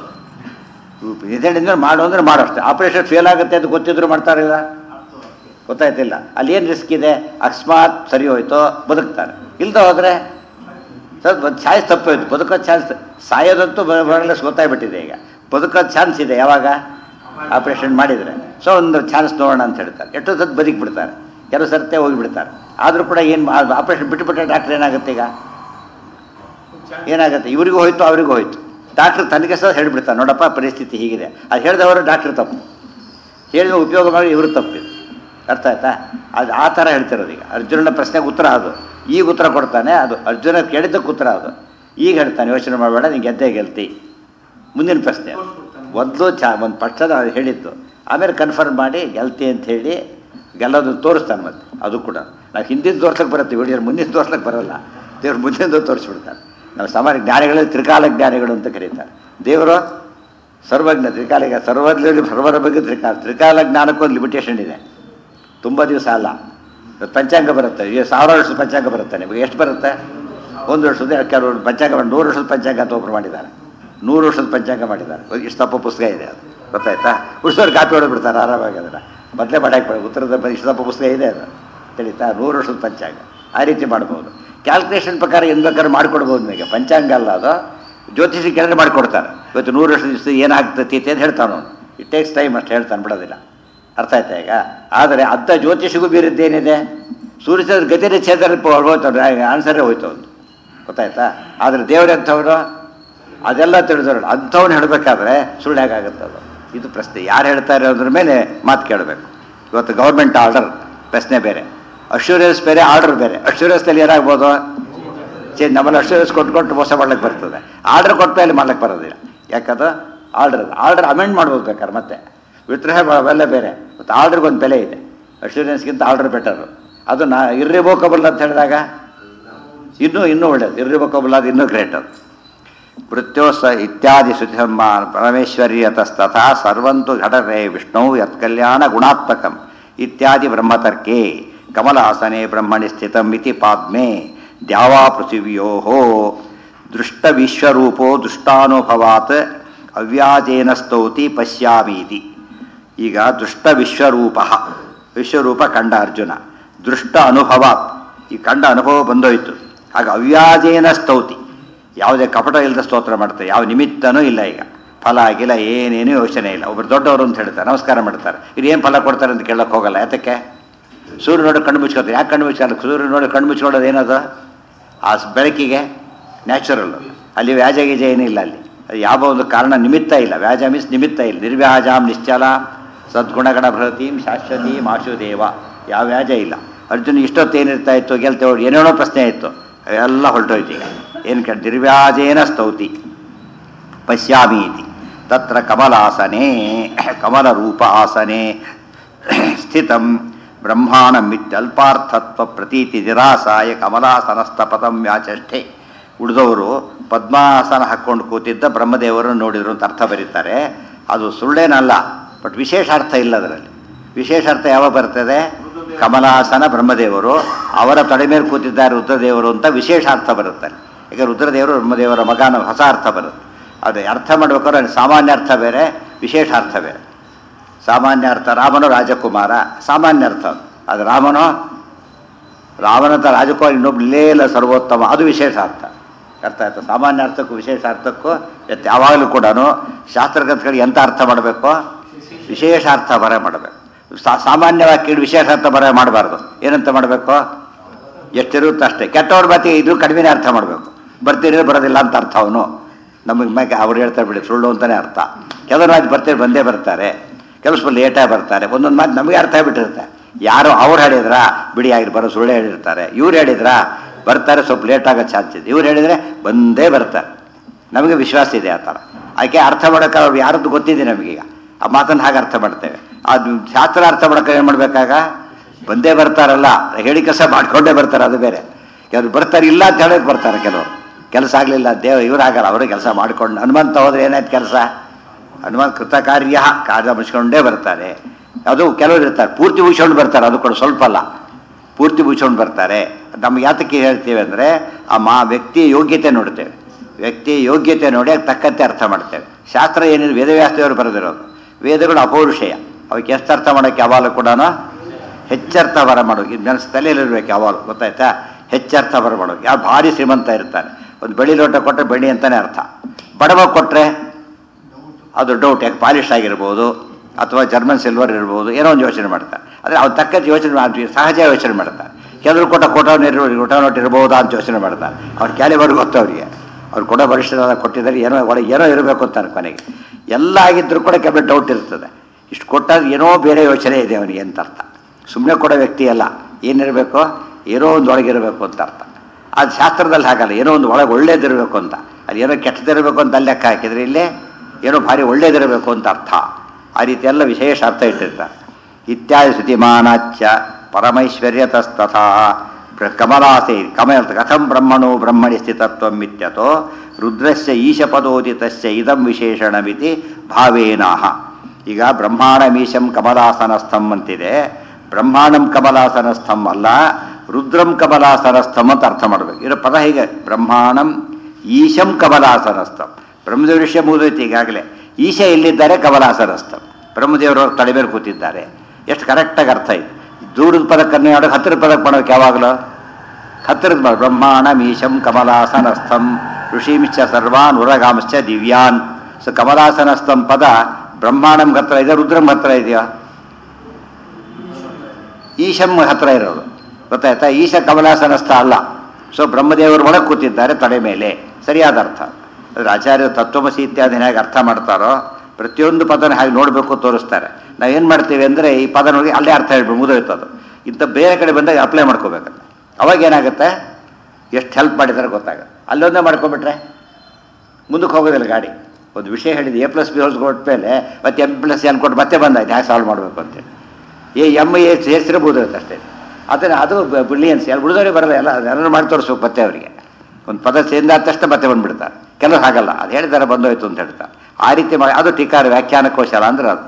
ನಿಜ ಮಾಡು ಅಂದರೆ ಮಾಡೋ ಅಷ್ಟೇ. ಆಪರೇಷನ್ ಫೇಲ್ ಆಗುತ್ತೆ ಅಂತ ಗೊತ್ತಿದ್ರು ಮಾಡ್ತಾರಿಲ್ಲ, ಗೊತ್ತಾಯ್ತಿಲ್ಲ. ಅಲ್ಲಿ ಏನು ರಿಸ್ಕ್ ಇದೆ? ಅಕಸ್ಮಾತ್ ಸರಿ ಹೋಯ್ತು ಬದುಕ್ತಾರೆ, ಇಲ್ದ ಹೋದರೆ ಸ್ವಲ್ಪ ಚಾನ್ಸ್ ತಪ್ಪೋಯ್ತು. ಬದುಕೋ ಚಾನ್ಸ್, ಸಾಯೋದಂತೂ ಬರಲ್ಲ ಗೊತ್ತಾಗ್ಬಿಟ್ಟಿದೆ. ಈಗ ಬದುಕೋ ಚಾನ್ಸ್ ಇದೆ ಯಾವಾಗ? ಆಪರೇಷನ್ ಮಾಡಿದರೆ. ಸೊ ಒಂದು ಚಾನ್ಸ್ ನೋಡೋಣ ಅಂತ ಹೇಳ್ತಾರೆ. ಎಷ್ಟೋ ಸತ್ತು ಬದುಕಿಬಿಡ್ತಾರೆ, ಕೆಲವು ಸರ್ತೆ ಹೋಗಿಬಿಡ್ತಾರೆ. ಆದರೂ ಕೂಡ ಏನು ಆಪರೇಷನ್ ಬಿಟ್ಟುಬಿಟ್ಟರೆ ಡಾಕ್ಟ್ರ್ ಏನಾಗುತ್ತೆ? ಈಗ ಏನಾಗುತ್ತೆ? ಇವ್ರಿಗೂ ಹೋಯ್ತು ಅವರಿಗೂ ಹೋಯ್ತು. ಡಾಕ್ಟ್ರ್ ತನಗೆ ಸಹ ಹೇಳಿಬಿಡ್ತಾರೆ, ನೋಡಪ್ಪ ಪರಿಸ್ಥಿತಿ ಹೀಗಿದೆ. ಅದು ಹೇಳಿದವರು ಡಾಕ್ಟ್ರ್ ತಪ್ಪು, ಹೇಳಿದ ಉಪಯೋಗ ಮಾಡಿ ಇವರು ತಪ್ಪಿದೆ. ಅರ್ಥ ಆಯ್ತಾ? ಅದು ಆ ಥರ ಹೇಳ್ತಿರೋದು. ಈಗ ಅರ್ಜುನನ ಪ್ರಶ್ನೆಗೆ ಉತ್ತರ ಅದು, ಈಗ ಉತ್ತರ ಕೊಡ್ತಾನೆ. ಅದು ಅರ್ಜುನ ಕೇಳಿದ್ದಕ್ಕೆ ಉತ್ತರ ಅದು. ಈಗ ಹೇಳ್ತಾನೆ, ಯೋಚನೆ ಮಾಡಬೇಡ, ನೀನು ಗೆದ್ದೇ ಗೆಲ್ತಿ. ಮುಂದಿನ ಪ್ರಶ್ನೆ ಮೊದಲು ಚಾ ಒಂದು ಪಕ್ಷದ ಹೇಳಿದ್ದು, ಆಮೇಲೆ ಕನ್ಫರ್ಮ್ ಮಾಡಿ ಗೆಲ್ತಿ ಅಂತ ಹೇಳಿ ಗೆಲ್ಲೋದು ತೋರಿಸ್ತಾನೆ. ಮತ್ತೆ ಅದು ಕೂಡ ನಾವು ಹಿಂದಿನ ತೋರ್ಸಕ್ಕೆ ಬರುತ್ತೆ, ವಿಡಿಯೋ ಮುಂದಿನ ತೋರ್ಸಕ್ಕೆ ಬರೋಲ್ಲ. ದೇವ್ರು ಮುಂದಿನ ತೋರಿಸ್ಬಿಡ್ತಾರೆ. ನಾವು ಸಾಮಾನ್ಯ ಜ್ಞಾನಿಗಳಲ್ಲಿ ತ್ರಿಕಾಲ ಜ್ಞಾನಿಗಳು ಅಂತ ಕರೀತಾರೆ. ದೇವರು ಸರ್ವಜ್ಞ, ತ್ರಿಕಾಲಿಗ, ಸರ್ವಜ್ಞ, ಸರ್ವರ ಬಗ್ಗೆ ತ್ರಿಕಾಲ. ತ್ರಿಕಾಲ ಜ್ಞಾನಕ್ಕೊಂದು ಲಿಮಿಟೇಷನ್ ಇದೆ, ತುಂಬ ದಿವಸ ಅಲ್ಲ. ಪಂಚಾಂಗ ಬರುತ್ತೆ, ಈಗ ಸಾವಿರ ವರ್ಷದ ಪಂಚಾಂಗ ಬರುತ್ತೆ. ನಿಮಗೆ ಎಷ್ಟು ಬರುತ್ತೆ? ಒಂದು ವರ್ಷದ, ಕೆಲವರು ಪಂಚಾಂಗ ಮಾಡಿ ನೂರು ವರ್ಷದ ಪಂಚಾಂಗ ಅಂತ ಒಬ್ಬರು ಮಾಡಿದ್ದಾರೆ, ನೂರು ವರ್ಷದ ಪಂಚಾಂಗ ಮಾಡಿದ್ದಾರೆ. ಇಷ್ಟು ತಪ್ಪ ಪುಸ್ತಕ ಇದೆ ಅದು, ಗೊತ್ತಾಯ್ತಾ? ಉಳಿಸೋರು ಕಾಪಿ ಹೊಡೆದ್ಬಿಡ್ತಾರೆ ಆರಾಮಾಗಿ. ಅದನ್ನು ಮೊದಲೇ ಮಾಡಕ್ಕೆ ಉತ್ತರದ ಇಷ್ಟು ತಪ್ಪ ಪುಸ್ತಕ ಇದೆ ಅದು, ತಿಳಿತಾ? ನೂರು ವರ್ಷದ ಪಂಚಾಂಗ ಆ ರೀತಿ ಮಾಡ್ಬೋದು. ಕ್ಯಾಲ್ಕುಲೇಷನ್ ಪ್ರಕಾರ ಏನು ಬೇಕಾದ್ರೂ ಮಾಡಿಕೊಡ್ಬೋದು. ನಿಮಗೆ ಪಂಚಾಂಗ ಅಲ್ಲ ಅದು, ಜ್ಯೋತಿಷಿ ಕೆಳಗೆ ಮಾಡಿಕೊಡ್ತಾರೆ. ಇವತ್ತು ನೂರು ವರ್ಷದ ದಿವಸ ಏನಾಗ್ತತಿ ಅಂತ ಹೇಳ್ತಾನೆ ಅವನು. ಇಟ್ ಟೇಕ್ಸ್ ಟೈಮ್ ಅಷ್ಟು ಹೇಳ್ತಾನೆ, ಬಿಡೋದಿಲ್ಲ. ಅರ್ಥ ಆಯ್ತಾ ಈಗ? ಆದರೆ ಅರ್ಧ ಜ್ಯೋತಿಷಿಗೂ ಬೀರಿದ್ದೇನಿದೆ? ಸೂರ್ಯಚಂದ್ರ ಗತಿನೇ ಛೇದರ ಹೋಯ್ತವ್ರು, ಆನ್ಸರೇ ಹೋಯ್ತು ಒಂದು, ಗೊತ್ತಾಯ್ತಾ? ಆದರೆ ದೇವರಂಥವ್ರು ಅದೆಲ್ಲ ತಿಳಿದವರು, ಅಂಥವ್ನು ಹೇಳಬೇಕಾದ್ರೆ ಸುಳ್ಳು ಹೇಗಾಗುತ್ತೆ ಅದು? ಇದು ಪ್ರಶ್ನೆ. ಯಾರು ಹೇಳ್ತಾರೆ ಅದ್ರ ಮೇಲೆ ಮಾತು ಕೇಳಬೇಕು. ಇವತ್ತು ಗೌರ್ಮೆಂಟ್ ಆರ್ಡರ್ ಪ್ರಶ್ನೆ ಬೇರೆ, ಅಶ್ಯೂರೆನ್ಸ್ ಬೇರೆ, ಆರ್ಡರ್ ಬೇರೆ. ಅಶ್ಯೂರೆನ್ಸ್ನಲ್ಲಿ ಏನಾಗ್ಬೋದು? ಚೇಂಜ್ ನಮ್ಮಲ್ಲಿ ಅಶ್ಯೂರೆನ್ಸ್ ಕೊಟ್ಟು ಕೊಟ್ಟು ಮೋಸ ಮಾಡ್ಲಿಕ್ಕೆ ಬರ್ತದೆ. ಆರ್ಡರ್ ಕೊಟ್ಟ ಮೇಲೆ ಮಾಡ್ಲಿಕ್ಕೆ ಬರೋದಿಲ್ಲ. ಯಾಕಂದ್ರೆ ಆರ್ಡರ್ ಆರ್ಡರ್ ಅಮೆಂಡ್ ಮಾಡ್ಬೋದು ಬೇಕಾದ್ರೆ. ಮತ್ತೆ ವಿತ್ಡ್ರಾ ಅವೆಲ್ಲ ಬೇರೆ. ಮತ್ತು ಆರ್ಡ್ರಿಗೊಂದು ಬೆಲೆ ಇದೆ. ಅಶ್ಯೂರೆನ್ಸ್ಗಿಂತ ಆರ್ಡರ್ ಬೆಟರು. ಅದು ನಾ ಇರ್ರಿವೋಕಬಲ್ ಅಂತ ಹೇಳಿದಾಗ ಇನ್ನೂ ಇನ್ನೂ ಒಳ್ಳೆಯದು. ಇರ್ರಿವೋಕಬಲ್ ಅದು ಇನ್ನೂ ಗ್ರೇಟ್. ಅದು ಮೃತ್ಯೋಸ ಇತ್ಯಾದಿ ಸುಧಮ್ಮ ಪರಮೇಶ್ವರ್ಯತಸ್ತಥಾ ಸರ್ವಂತು ಘಟರೇ ವಿಷ್ಣು ಯತ್ಕಲ್ಯಾಣ ಗುಣಾತ್ಮಕಂ ಇತ್ಯಾದಿ ಬ್ರಹ್ಮತರ್ಕೆ ಕಮಲಾಸನೆ ಬ್ರಹ್ಮಣಿ ಸ್ಥಿತಂ ಇತಿ ಪಾದ್ಮೆ ದ್ಯಾವಾ ಪೃಥಿವ್ಯೋ ದೃಷ್ಟ ವಿಶ್ವರೂಪೋ ದುಷ್ಟಾನುಭವಾತ್ ಅವ್ಯಾಜೇನ ಸ್ತೌತಿ ಪಶ್ಯಾಮೀತಿ. ಈಗ ದೃಷ್ಟ ವಿಶ್ವರೂಪ, ವಿಶ್ವರೂಪ ಕಂಡ ಅರ್ಜುನ, ದೃಷ್ಟ ಅನುಭವಾತ್, ಈ ಕಂಡ ಅನುಭವ ಬಂದೋಯ್ತು. ಆಗ ಅವ್ಯಾಜೇನ ಸ್ತೌತಿ, ಯಾವುದೇ ಕಪಟ ಇಲ್ಲದ ಸ್ತೋತ್ರ ಮಾಡ್ತಾರೆ, ಯಾವ ನಿಮಿತ್ತನೂ ಇಲ್ಲ. ಈಗ ಫಲ ಆಗಿಲ್ಲ, ಏನೇನೂ ಯೋಚನೆ ಇಲ್ಲ. ಒಬ್ಬರು ದೊಡ್ಡವರು ಅಂತ ಹೇಳ್ತಾರೆ, ನಮಸ್ಕಾರ ಮಾಡ್ತಾರೆ. ಇದು ಏನು ಫಲ ಕೊಡ್ತಾರೆ ಅಂತ ಕೇಳಕ್ಕೆ ಹೋಗಲ್ಲ. ಯಾತಕ್ಕೆ? ಸೂರ್ಯ ನೋಡಿ ಕಣ್ಣು ಮುಚ್ಕೋತಾರೆ. ಯಾಕೆ ಕಣ್ಣು ಮುಚ್ಚಾರ? ಸೂರ್ಯ ನೋಡಿ ಕಣ್ಣು ಮುಚ್ಕೊಳ್ಳೋದು ಏನದು? ಆ ಬೆಳಕಿಗೆ ನ್ಯಾಚುರಲ್. ಅಲ್ಲಿ ವ್ಯಾಜ ಗೀಜ ಏನಿಲ್ಲ. ಅಲ್ಲಿ ಅದು ಯಾವ ಒಂದು ಕಾರಣ, ನಿಮಿತ್ತ ಇಲ್ಲ. ವ್ಯಾಜ ಮೀನ್ಸ್ ನಿಮಿತ್ತ ಇಲ್ಲ. ನಿರ್ವ್ಯಾಜಾಂ ನಿಶ್ಚಲ ಸದ್ಗುಣಗಣ ಬೃಹತೀಂ ಶಾಶ್ವತೀ ಮಾಶುದೇವ, ಯಾವ ವ್ಯಾಜ ಇಲ್ಲ. ಅರ್ಜುನ ಇಷ್ಟೊತ್ತು ಏನಿರ್ತಾ ಇತ್ತು, ಗೆಲ್ತೇವೆ, ಏನೇನೋ ಪ್ರಶ್ನೆ ಇತ್ತು, ಅವೆಲ್ಲ ಹೊರಟೋಯ್ತು. ಈಗ ಏನು ಕೇಳಿ ನಿರ್ವ್ಯಾಜೇನ ಸ್ತೌತಿ ಪಶ್ಯಾಮಿ ಇತಿ. ತತ್ರ ಕಮಲಾಸನೆ, ಕಮಲರೂಪ ಆಸನೆ ಸ್ಥಿತಂ ಬ್ರಹ್ಮಾಣಮಿತ್ಯಲ್ಪಾರ್ಥತ್ವ ಪ್ರತೀತಿ ನಿರಾಸಾಯ ಕಮಲಾಸನಸ್ತಪತಂ ವ್ಯಾಚಷ್ಠೆ. ಉಳಿದವರು ಪದ್ಮಾಸನ ಹಾಕ್ಕೊಂಡು ಕೂತಿದ್ದ ಬ್ರಹ್ಮದೇವರನ್ನು ನೋಡಿದ್ರು ಅಂತ ಅರ್ಥ ಬರೀತಾರೆ. ಅದು ಸುಳ್ಳೇನಲ್ಲ, ಬಟ್ ವಿಶೇಷ ಅರ್ಥ ಇಲ್ಲ ಅದರಲ್ಲಿ. ವಿಶೇಷ ಅರ್ಥ ಯಾವಾಗ ಬರ್ತದೆ? ಕಮಲಾಸನ ಬ್ರಹ್ಮದೇವರು, ಅವರ ತಡೆ ಮೇಲೆ ಕೂತಿದ್ದಾರೆ ರುದ್ರದೇವರು ಅಂತ ವಿಶೇಷ ಅರ್ಥ ಬರುತ್ತೆ. ಈಗ ರುದ್ರದೇವರು ಬ್ರಹ್ಮದೇವರ ಮಗನ ಹೊಸ ಅರ್ಥ ಬರುತ್ತೆ. ಅದು ಅರ್ಥ ಮಾಡ್ಬೇಕಾದ್ರೆ ಸಾಮಾನ್ಯ ಅರ್ಥ ಬೇರೆ, ವಿಶೇಷ ಅರ್ಥ ಬೇರೆ. ಸಾಮಾನ್ಯ ಅರ್ಥ ರಾಮನು ರಾಜಕುಮಾರ, ಸಾಮಾನ್ಯ ಅರ್ಥ. ಅದು ರಾಮನು ರಾಮನಂತ ರಾಜಕುಮಾರ ಇನ್ನೊಬ್ಬ ಲೇಲ ಸರ್ವೋತ್ತಮ, ಅದು ವಿಶೇಷ ಅರ್ಥ. ಅರ್ಥ ಆಯ್ತು? ಸಾಮಾನ್ಯ ಅರ್ಥಕ್ಕೂ ವಿಶೇಷ ಅರ್ಥಕ್ಕೂ ಯಾವಾಗಲೂ ಕೂಡ ಶಾಸ್ತ್ರಗ್ರಂಥಗಳಿಗೆ ಎಂಥ ಅರ್ಥ ಮಾಡಬೇಕು? ವಿಶೇಷ ಅರ್ಥ ಬರ ಮಾಡಬೇಕು. ಸಾಮಾನ್ಯವಾಗಿ ಕೇಳಿ ವಿಶೇಷ ಅರ್ಥ ಬರ ಮಾಡಬಾರ್ದು. ಏನಂತ ಮಾಡಬೇಕು? ಎಷ್ಟಿರುತ್ತೆ ಅಷ್ಟೇ. ಕೆಟ್ಟವ್ರ ಮಾತಿಗೆ ಇದು ಕಡಿಮೆನೇ ಅರ್ಥ ಮಾಡಬೇಕು. ಬರ್ತೀರಿ ಬರೋದಿಲ್ಲ ಅಂತ ಅರ್ಥ. ಅವನು ನಮಗೆ ಮ್ಯಾಕೆ ಅವ್ರು ಹೇಳ್ತಾರೆ ಬಿಡಿ, ಸುಳ್ಳು ಅಂತಲೇ ಅರ್ಥ. ಕೆಲವರು ಮಾತು ಬರ್ತೀರಿ ಬಂದೇ ಬರ್ತಾರೆ, ಕೆಲವು ಸ್ವಲ್ಪ ಲೇಟಾಗಿ ಬರ್ತಾರೆ. ಒಂದೊಂದು ಮಾತು ನಮಗೆ ಅರ್ಥ ಆಗಿಬಿಟ್ಟಿರುತ್ತೆ, ಯಾರೋ ಅವ್ರು ಹೇಳಿದ್ರ ಬಿಡಿ ಆಗಿ ಬರೋ ಸುಳ್ಳು ಹೇಳಿರ್ತಾರೆ, ಇವ್ರು ಹೇಳಿದ್ರ ಬರ್ತಾರೆ ಸ್ವಲ್ಪ ಲೇಟ್ ಆಗೋ ಚಾನ್ಸ್ ಇದೆ, ಇವ್ರು ಹೇಳಿದರೆ ಬಂದೇ ಬರ್ತಾರೆ. ನಮಗೆ ವಿಶ್ವಾಸ ಇದೆ ಆ ಥರ. ಆಕೆ ಅರ್ಥ ಮಾಡೋಕೆ ಅವ್ರು ಯಾರದ್ದು ಗೊತ್ತಿದೆ ನಮಗೀಗ, ಆ ಮಾತನ್ನು ಹಾಗೆ ಅರ್ಥ ಮಾಡ್ತೇವೆ. ಅದು ಶಾಸ್ತ್ರ ಅರ್ಥ ಮಾಡೋಕೆ ಏನು ಮಾಡಬೇಕಾಗ ಬಂದೇ ಬರ್ತಾರಲ್ಲ, ಹೇಳಿ ಕೆಲಸ ಮಾಡ್ಕೊಂಡೇ ಬರ್ತಾರೆ, ಅದು ಬೇರೆ. ಕೆಲವರು ಬರ್ತಾರೆ ಇಲ್ಲ ಅಂತ ಹೇಳೋಕೆ ಬರ್ತಾರೆ, ಕೆಲವರು ಕೆಲಸ ಆಗಲಿಲ್ಲ ದೇವ ಇವರಾಗಲ್ಲ, ಅವರು ಕೆಲಸ ಮಾಡ್ಕೊಂಡು ಹನುಮಂತ ಹೋದ್ರೆ ಏನಾಯ್ತು ಕೆಲಸ, ಹನುಮಂತ ಕೃತ ಕಾರ್ಯ ಕಾರ್ಯ ಮುಗಿಸ್ಕೊಂಡೇ ಬರ್ತಾರೆ. ಅದು ಕೆಲವರು ಇರ್ತಾರೆ ಪೂರ್ತಿ ಮುಗಿಸ್ಕೊಂಡು ಬರ್ತಾರೆ, ಅದು ಕೂಡ ಸ್ವಲ್ಪ ಅಲ್ಲ, ಪೂರ್ತಿ ಮುಗಿಸ್ಕೊಂಡು ಬರ್ತಾರೆ. ನಮ್ಗೆ ಯಾತಕ್ಕೆ ಹೇಳ್ತೇವೆ ಅಂದರೆ ಆ ಮಾ ವ್ಯಕ್ತಿಯ ಯೋಗ್ಯತೆ ನೋಡ್ತೇವೆ, ವ್ಯಕ್ತಿಯ ಯೋಗ್ಯತೆ ನೋಡಿ ಅದಕ್ಕೆ ತಕ್ಕಂತೆ ಅರ್ಥ ಮಾಡ್ತೇವೆ. ಶಾಸ್ತ್ರ ಏನಿದೆ ವೇದವ್ಯಾಸದೇವರು ಬರೆದಿರೋದು, ವೇದಗಳು ಅಪೌರುಷೇಯ, ಅವಕ್ಕೆ ಎಷ್ಟು ಅರ್ಥ ಮಾಡೋಕ್ಕೆ ಯಾವಾಗಲೂ ಕೂಡ ಹೆಚ್ಚರ್ಥ ಬರ ಮಾಡೋದು ಇದು ನೆನಸು ತಲೆಯಲ್ಲಿರ್ಬೇಕು ಯಾವಾಗಲೂ, ಗೊತ್ತಾಯ್ತಾ? ಹೆಚ್ಚರ್ಥ ಬರ ಮಾಡೋದು. ಯಾವ ಭಾರಿ ಶ್ರೀಮಂತ ಇರ್ತಾನೆ, ಒಂದು ಬೆಳ್ಳಿ ಲೋಟ ಕೊಟ್ಟರೆ ಬೆಳ್ಳಿ ಅಂತಲೇ ಅರ್ಥ, ಬಡವ ಕೊಟ್ಟರೆ ಅದು ಡೌಟ್, ಯಾಕೆ ಪಾಲಿಶ್ ಆಗಿರ್ಬೋದು ಅಥವಾ ಜರ್ಮನ್ ಸಿಲ್ವರ್ ಇರ್ಬೋದು, ಏನೋ ಒಂದು ಯೋಚನೆ ಮಾಡ್ತಾರೆ. ಆದರೆ ಅವ್ರು ತಕ್ಕಂತೆ ಯೋಚನೆ ಮಾಡಿ ಸಹಜ ಯೋಚನೆ ಮಾಡ್ತಾರೆ. ಕೆಲವರು ಕೊಟ್ಟ ಕೋಟವನ್ನು ಇರ್ಬೋದು, ಊಟ ನೋಟ್ ಇರ್ಬೋದಾ ಅಂತ ಯೋಚನೆ ಮಾಡ್ತಾರೆ. ಅವ್ರು ಕ್ಯಾಲಿಬರ್ ಗೊತ್ತು ಅವರಿಗೆ, ಅವ್ರು ಕೊಡೋ ಭವಿಷ್ಯದ ಕೊಟ್ಟಿದ್ದಾರೆ, ಏನೋ ಒಳಗೆ ಏನೋ ಇರಬೇಕು ಅಂತಾರೆ. ಕೊನೆಗೆ ಎಲ್ಲ ಆಗಿದ್ದರೂ ಕೂಡ ಕೆಲವು ಡೌಟ್ ಇರ್ತದೆ, ಇಷ್ಟು ಕೊಟ್ಟಾಗ ಏನೋ ಬೇರೆ ಯೋಚನೆ ಇದೆ ಅವನಿಗೆ ಅಂತ ಅರ್ಥ. ಸುಮ್ಮನೆ ಕೊಡೋ ವ್ಯಕ್ತಿ ಅಲ್ಲ, ಏನಿರಬೇಕು ಏನೋ ಒಂದು ಒಳಗಿರಬೇಕು ಅಂತ ಅರ್ಥ. ಅದು ಶಾಸ್ತ್ರದಲ್ಲಿ ಹಾಗಲ್ಲ, ಏನೋ ಒಂದು ಒಳಗೆ ಒಳ್ಳೇದಿರಬೇಕು ಅಂತ, ಅದು ಏನೋ ಕೆಟ್ಟದಿರಬೇಕು ಅಂತ ಅಲ್ಲಿ ಲೆಕ್ಕ ಹಾಕಿದ್ರೆ ಇಲ್ಲೇ ಏನೋ ಭಾರಿ ಒಳ್ಳೇದಿರಬೇಕು ಅಂತ ಅರ್ಥ. ಆ ರೀತಿ ಎಲ್ಲ ವಿಶೇಷ ಅರ್ಥ ಇಟ್ಟಿರ್ತಾರೆ. ಇತ್ಯಾದಿ ಶ್ರುತಿಮಾನಾಚ್ಯ ಪರಮೈಶ್ವರ್ಯತಸ್ತಥಾ ಕಮಲಾಸೆ ಕಮಲ ಕಥಂ ಬ್ರಹ್ಮಣೋ ಬ್ರಹ್ಮಣಿ ಸ್ಥಿತತ್ವಂ ಇತ್ಯತೋ ರುದ್ರಸ್ಯ ಈಶಪದೋದಿತಸ್ಯ ಇದಂ ವಿಶೇಷಣಮಿತಿ ಭಾವೇನಾಹ. ಈಗ ಬ್ರಹ್ಮಾಣಮೀಶಂ ಕಮಲಾಸನಸ್ಥಂ ಅಂತಿದೆ, ಬ್ರಹ್ಮಾಣಂ ಕಮಲಾಸನಸ್ಥಂ ಅಲ್ಲ, ರುದ್ರಂ ಕಮಲಾಸನಸ್ಥಂ ಅಂತ ಅರ್ಥ ಮಾಡಬೇಕು. ಇದರ ಪದ ಹೀಗೆ, ಬ್ರಹ್ಮಾಣಂ ಈಶಂ ಕಮಲಾಸನಸ್ಥಂ. ಬ್ರಹ್ಮದೇವರ ವಿಷಯ ಮುಗಿದೈತಿ ಈಗಾಗಲೇ, ಈಶ ಎಲ್ಲಿದ್ದಾರೆ ಕಮಲಾಸನಸ್ಥಂ, ಬ್ರಹ್ಮದೇವರು ತಲೆ ಮೇಲೆ ಕೂತಿದ್ದಾರೆ. ಎಷ್ಟು ಕರೆಕ್ಟಾಗಿ ಅರ್ಥ ಇದೆ. ದೂರದ ಪದಕ್ಕೆ ಕನ್ನಡ ಹತ್ತಿರದ ಪದಕ್ಕೆ ಮಾಡೋಕೆ ಯಾವಾಗಲೂ ಹತ್ತಿರದ ಪದ, ಬ್ರಹ್ಮಾಣಮೀಶಂ ಕಮಲಾಸನಸ್ಥಂ ಋಷಿಮಿಶ್ಚ ಸರ್ವಾನ್ ಉರಗಾಂಶ್ಚ ದಿವ್ಯಾನ್. ಸೊ ಕಮಲಾಸನಸ್ಥಂ ಪದ ಬ್ರಹ್ಮಾಣಂ ಹತ್ರ ಇದೆ, ರುದ್ರಂ ಹತ್ರ ಇದೆಯಾ? ಈಶಂ ಹತ್ರ ಇರೋದು, ಗೊತ್ತಾಯ್ತಾ? ಈಶ ಕಮಲಾಸನಸ್ಥ ಅಲ್ಲ. ಸೊ ಬ್ರಹ್ಮದೇವರು ಒಳಗೆ ಕೂತಿದ್ದಾರೆ ತಲೆ ಮೇಲೆ, ಸರಿಯಾದ ಅರ್ಥ. ಅಂದರೆ ಆಚಾರ್ಯರು ತತ್ವಮಸಿ ಇತ್ಯಾದಿನ ಹೇಗೆ ಅರ್ಥ ಮಾಡ್ತಾರೋ ಪ್ರತಿಯೊಂದು ಪದನ ಹಾಗೆ ನೋಡಬೇಕು ತೋರಿಸ್ತಾರೆ. ನಾವೇನು ಮಾಡ್ತೀವಿ ಅಂದರೆ ಈ ಪದ ನೋಡಿ ಅಲ್ಲೇ ಅರ್ಥ ಹೇಳ್ಬೇಕು, ಮುಗಿದೋಯ್ತದು. ಇಂಥ ಬೇರೆ ಕಡೆ ಬಂದಾಗ ಅಪ್ಲೈ ಮಾಡ್ಕೋಬೇಕು. ಅವಾಗ ಏನಾಗುತ್ತೆ, ಎಷ್ಟು ಹೆಲ್ಪ್ ಮಾಡಿದ್ದಾರೆ ಗೊತ್ತಾಗುತ್ತೆ. ಅಲ್ಲೊಂದೇ ಮಾಡ್ಕೊಂಬಿಟ್ರೆ ಮುಂದಕ್ಕೆ ಹೋಗೋದಿಲ್ಲ ಗಾಡಿ. ಒಂದು ವಿಷಯ ಹೇಳಿದ್ದು ಎ ಪ್ಲಸ್ ಬಿ ಹೋಲ್ಸ್ ಕೊಟ್ಟ ಮೇಲೆ ಮತ್ತೆ ಎಮ್ ಪ್ಲಸ್ ಎನ್ ಕೊಟ್ಟು ಮತ್ತೆ ಬಂದಾಯ್ತು ಹ್ಯಾಗೆ ಸಾಲ್ವ್ ಮಾಡಬೇಕು ಅಂತೇಳಿ. ಎ ಎಮ್ ಎ ಸೇರಿಸಿರಬಹುದಾಯ್ತು ಅಷ್ಟೇ. ಅದನ್ನು ಅದು ಬ್ರಿಲಿಯನ್ಸ್ ಎಲ್ಲ ಉಳಿದವರಿಗೆ ಬರಲ್ಲ, ಎಲ್ಲ ಎಲ್ಲರೂ ಮಾಡಿ ತೋರಿಸ್ಬೇಕು ಮತ್ತೆ ಅವರಿಗೆ. ಒಂದು ಪದ ಸೇರಿದ ತಕ್ಷಣ ಮತ್ತೆ ಬಂದುಬಿಡ್ತಾರೆ. ಕೆಲವರು ಹಾಗಲ್ಲ, ಅದು ಹೇಳಿದ್ದಾರೆ ಬಂದೋಯ್ತು ಅಂತ ಹೇಳ್ತಾರೆ. ಆ ರೀತಿ ಮಾಡಿ ಅದು ಟೀಕಾರ ವ್ಯಾಖ್ಯಾನಕೋಶಲ ಅಂದ್ರೆ ಅದು.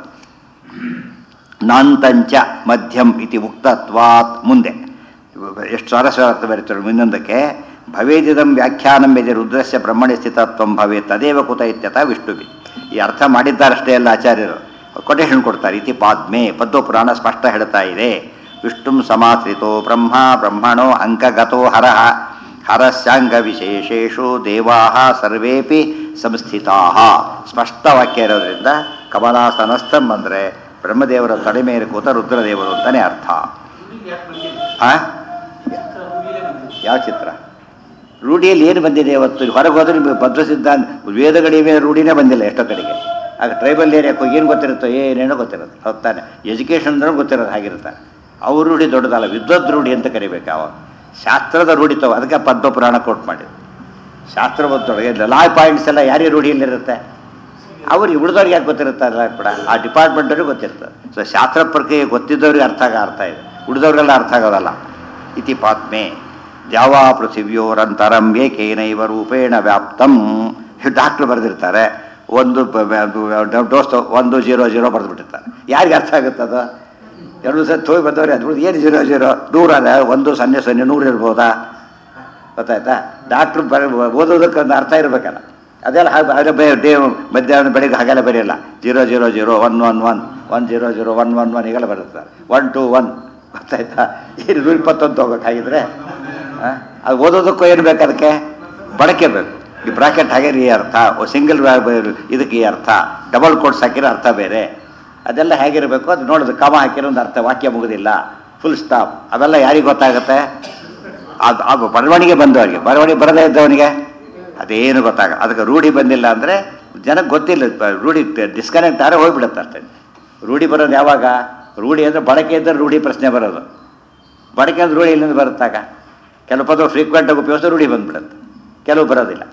ನಾಂತಂಚ ಮಧ್ಯಂ ಇತಿ ಉಕ್ತತ್ವಾತ್ ಮುಂದೆ ಎಷ್ಟು ಸ್ವಾರಸ್ಯ ಬರೀತಾರೆ ಮುಂದೊಂದಕ್ಕೆ. ಭವೇದಿದಂ ವ್ಯಾಖ್ಯಾನಂ ಯದಿ ರುದ್ರಸ್ಯ ಬ್ರಹ್ಮಣಿ ಸ್ಥಿತತ್ವಂ ಭವೇ ತದೇವ ಕುತ ಇತ್ಯತ ವಿಷ್ಣುವಿ. ಈ ಅರ್ಥ ಮಾಡಿದ್ದಾರಷ್ಟೇ ಎಲ್ಲ ಆಚಾರ್ಯರು ಕೊಟೇಶನ್ ಕೊಡ್ತಾರೆ. ಇತಿ ಪಾದ್ಮೆ ಪದ್ಮಪುರಾಣ ಸ್ಪಷ್ಟ ಹೇಳ್ತಾ ಇದೆ. ವಿಷ್ಣುಂ ಸಮಾಶ್ರಿತೋ ಬ್ರಹ್ಮ ಬ್ರಹ್ಮಣೋ ಅಂಕಗತೋ ಹರಃ ಹರಸ್ಯಾಂಗ ವಿಶೇಷೇಷು ದೇವಾಃ ಸರ್ವೇಪಿ ಸಂಸ್ಥಿತಾಃ. ಸ್ಪಷ್ಟ ವಾಕ್ಯ ಇರೋದ್ರಿಂದ ಕಮಲಾಸನಸ್ಥಂ ಅಂದರೆ ಬ್ರಹ್ಮದೇವರ ತಲೆ ಮೇಲೆ ಕೂತ ರುದ್ರದೇವರು ಅಂತಾನೆ ಅರ್ಥ. ಆ ಯಾವ ಚಿತ್ರ ರೂಢಿಯಲ್ಲಿ ಏನು ಬಂದಿದೆ ಇವತ್ತು? ಹೊರಗೆ ಹೋದ್ರೆ ನಿಮಗೆ ಭದ್ರ ಸಿದ್ಧಾಂತ ವೇದಗಳಿಗೆ ರೂಢಿನೇ ಬಂದಿಲ್ಲ ಎಷ್ಟೋ ಕಡೆಗೆ. ಆಗ ಟ್ರೈಬಲ್ ಏರಿಯಾಕ್ಕೂ ಏನು ಗೊತ್ತಿರುತ್ತೋ ಏನೇನೋ ಗೊತ್ತಿರುತ್ತೆ, ಹೋಗ್ತಾನೆ ಎಜುಕೇಷನ್ ಅಂದ್ರೆ ಗೊತ್ತಿರೋದು ಹಾಗಿರ್ತಾರೆ. ಅವ್ರ ರೂಢಿ ದೊಡ್ಡದಲ್ಲ, ವಿದ್ವದ್ ರೂಢಿ ಅಂತ ಕರಿಬೇಕು. ಅವ ಶಾಸ್ತ್ರದ ರೂಢಿ ತಗೋ, ಅದಕ್ಕೆ ಪದ್ಮಪುರಾಣ ಕೋಟ್ ಮಾಡಿದ್ರು. ಶಾಸ್ತ್ರ ಗೊತ್ತೊಳಗೆ ಲಾ ಪಾಯಿಂಟ್ಸ್ ಎಲ್ಲ ಯಾರಿಗೆ ರೂಢಿಯಲ್ಲಿರುತ್ತೆ? ಅವ್ರಿಗೆ ಉಳಿದವ್ರಿಗೆ ಯಾಕೆ ಗೊತ್ತಿರುತ್ತಲ್ಲ ಕೂಡ, ಆ ಡಿಪಾರ್ಟ್ಮೆಂಟವ್ರಿಗೆ ಗೊತ್ತಿರ್ತದೆ. ಸೊ ಶಾಸ್ತ್ರ ಪ್ರಕ್ರಿಯೆ ಗೊತ್ತಿದ್ದವ್ರಿಗೆ ಅರ್ಥ ಆಗ ಅರ್ಥ ಇದೆ, ಉಳಿದವ್ರಿಗೆಲ್ಲ ಅರ್ಥ ಆಗೋದಲ್ಲ. ಇತಿ ಪಾತ್ಮೆ ದ್ಯಾವಾ ಪೃಥಿವ್ಯೋರಂತರಂ ಏಕೇನೈವ ರೂಪೇಣ ವ್ಯಾಪ್ತಂ. ಡಾಕ್ಟ್ರು ಬರೆದಿರ್ತಾರೆ ಒಂದು ಡೋಸ್ ಒಂದು ಜೀರೋ ಜೀರೋ ಬರೆದ್ಬಿಟ್ಟಿರ್ತಾರೆ. ಯಾರಿಗೆ ಅರ್ಥ ಆಗುತ್ತೆ ಅದು? ಎರಡು ಸಲ ತೋಯ್ ಬಂದವ್ರೆ ಅದು ಏನು ಜೀರೋ ಜೀರೋ ನೂರಲ್ಲ, ಒಂದು ಸೊನ್ನೆ ಸೊನ್ನೆ ನೂರು ಇರ್ಬೋದಾ? ಗೊತ್ತಾಯ್ತಾ? ಡಾಕ್ಟ್ರು ಬರ ಓದೋದಕ್ಕೆ ಒಂದು ಅರ್ಥ ಇರಬೇಕಲ್ಲ. ಅದೆಲ್ಲ ಹಾಗೆ ಬೇ ಡೇ ಮಧ್ಯಾಹ್ನ ಬೆಳಿಗ್ಗೆ ಹಾಗೆಲ್ಲ ಬರೆಯಲ್ಲ. Zero zero zero one one one one zero zero one one one ಹೀಗೆಲ್ಲ ಬರುತ್ತೆ. ಒನ್ ಟು ಒನ್ ಗೊತ್ತಾಯ್ತಾ? ಏನು ನೂರ ಇಪ್ಪತ್ತೊಂದು ಹೋಗ್ಬೇಕಾಗಿದ್ರೆ ಅದು ಓದೋದಕ್ಕೂ ಏನು ಬೇಕು, ಅದಕ್ಕೆ ಬಳಕೆ ಬೇಕು. ಈ ಬ್ರಾಕೆಟ್ ಹಾಗೆ ಈ ಅರ್ಥ, ಸಿಂಗಲ್ ಇದಕ್ಕೆ ಈ ಅರ್ಥ, ಡಬಲ್ ಕೋಟ್ಸ್ ಹಾಕಿರೋ ಅರ್ಥ ಬೇರೆ. ಅದೆಲ್ಲ ಹೇಗಿರಬೇಕು ಅದು ನೋಡೋದು. ಕಾಮ ಹಾಕಿರೋ ಒಂದು ಅರ್ಥ, ವಾಕ್ಯ ಮುಗುದಿಲ್ಲ, ಫುಲ್ ಸ್ಟಾಪ್, ಅವೆಲ್ಲ ಯಾರಿಗೆ ಗೊತ್ತಾಗುತ್ತೆ? ಅದು ಅದು ಬರವಣಿಗೆ ಬಂದವರಿಗೆ. ಬರವಣಿಗೆ ಬರದೇ ಇದ್ದವನಿಗೆ ಅದೇನು ಗೊತ್ತಾಗ. ಅದಕ್ಕೆ ರೂಢಿ ಬಂದಿಲ್ಲ ಅಂದರೆ ಜನಕ್ಕೆ ಗೊತ್ತಿಲ್ಲ. ರೂಢಿ ಡಿಸ್ಕನೆಕ್ಟ್ ಆದರೆ ಹೋಗ್ಬಿಡುತ್ತೆ ಅಷ್ಟೇ. ರೂಢಿ ಬರೋದು ಯಾವಾಗ? ರೂಢಿ ಅಂದರೆ ಬಳಕೆ ಇದ್ದರೆ ರೂಢಿ ಪ್ರಶ್ನೆ ಬರೋದು. ಬಳಕೆ ಅಂದ್ರೆ ರೂಢಿ ಇಲ್ಲಿಂದ ಬರುತ್ತಾಗ ಕೆಲವು ಪದ ಫ್ರೀಕ್ವೆಂಟಾಗಿ ಉಪಯೋಗಿಸೋ ರೂಢಿ ಬಂದ್ಬಿಡುತ್ತೆ, ಕೆಲವು ಬರೋದಿಲ್ಲ.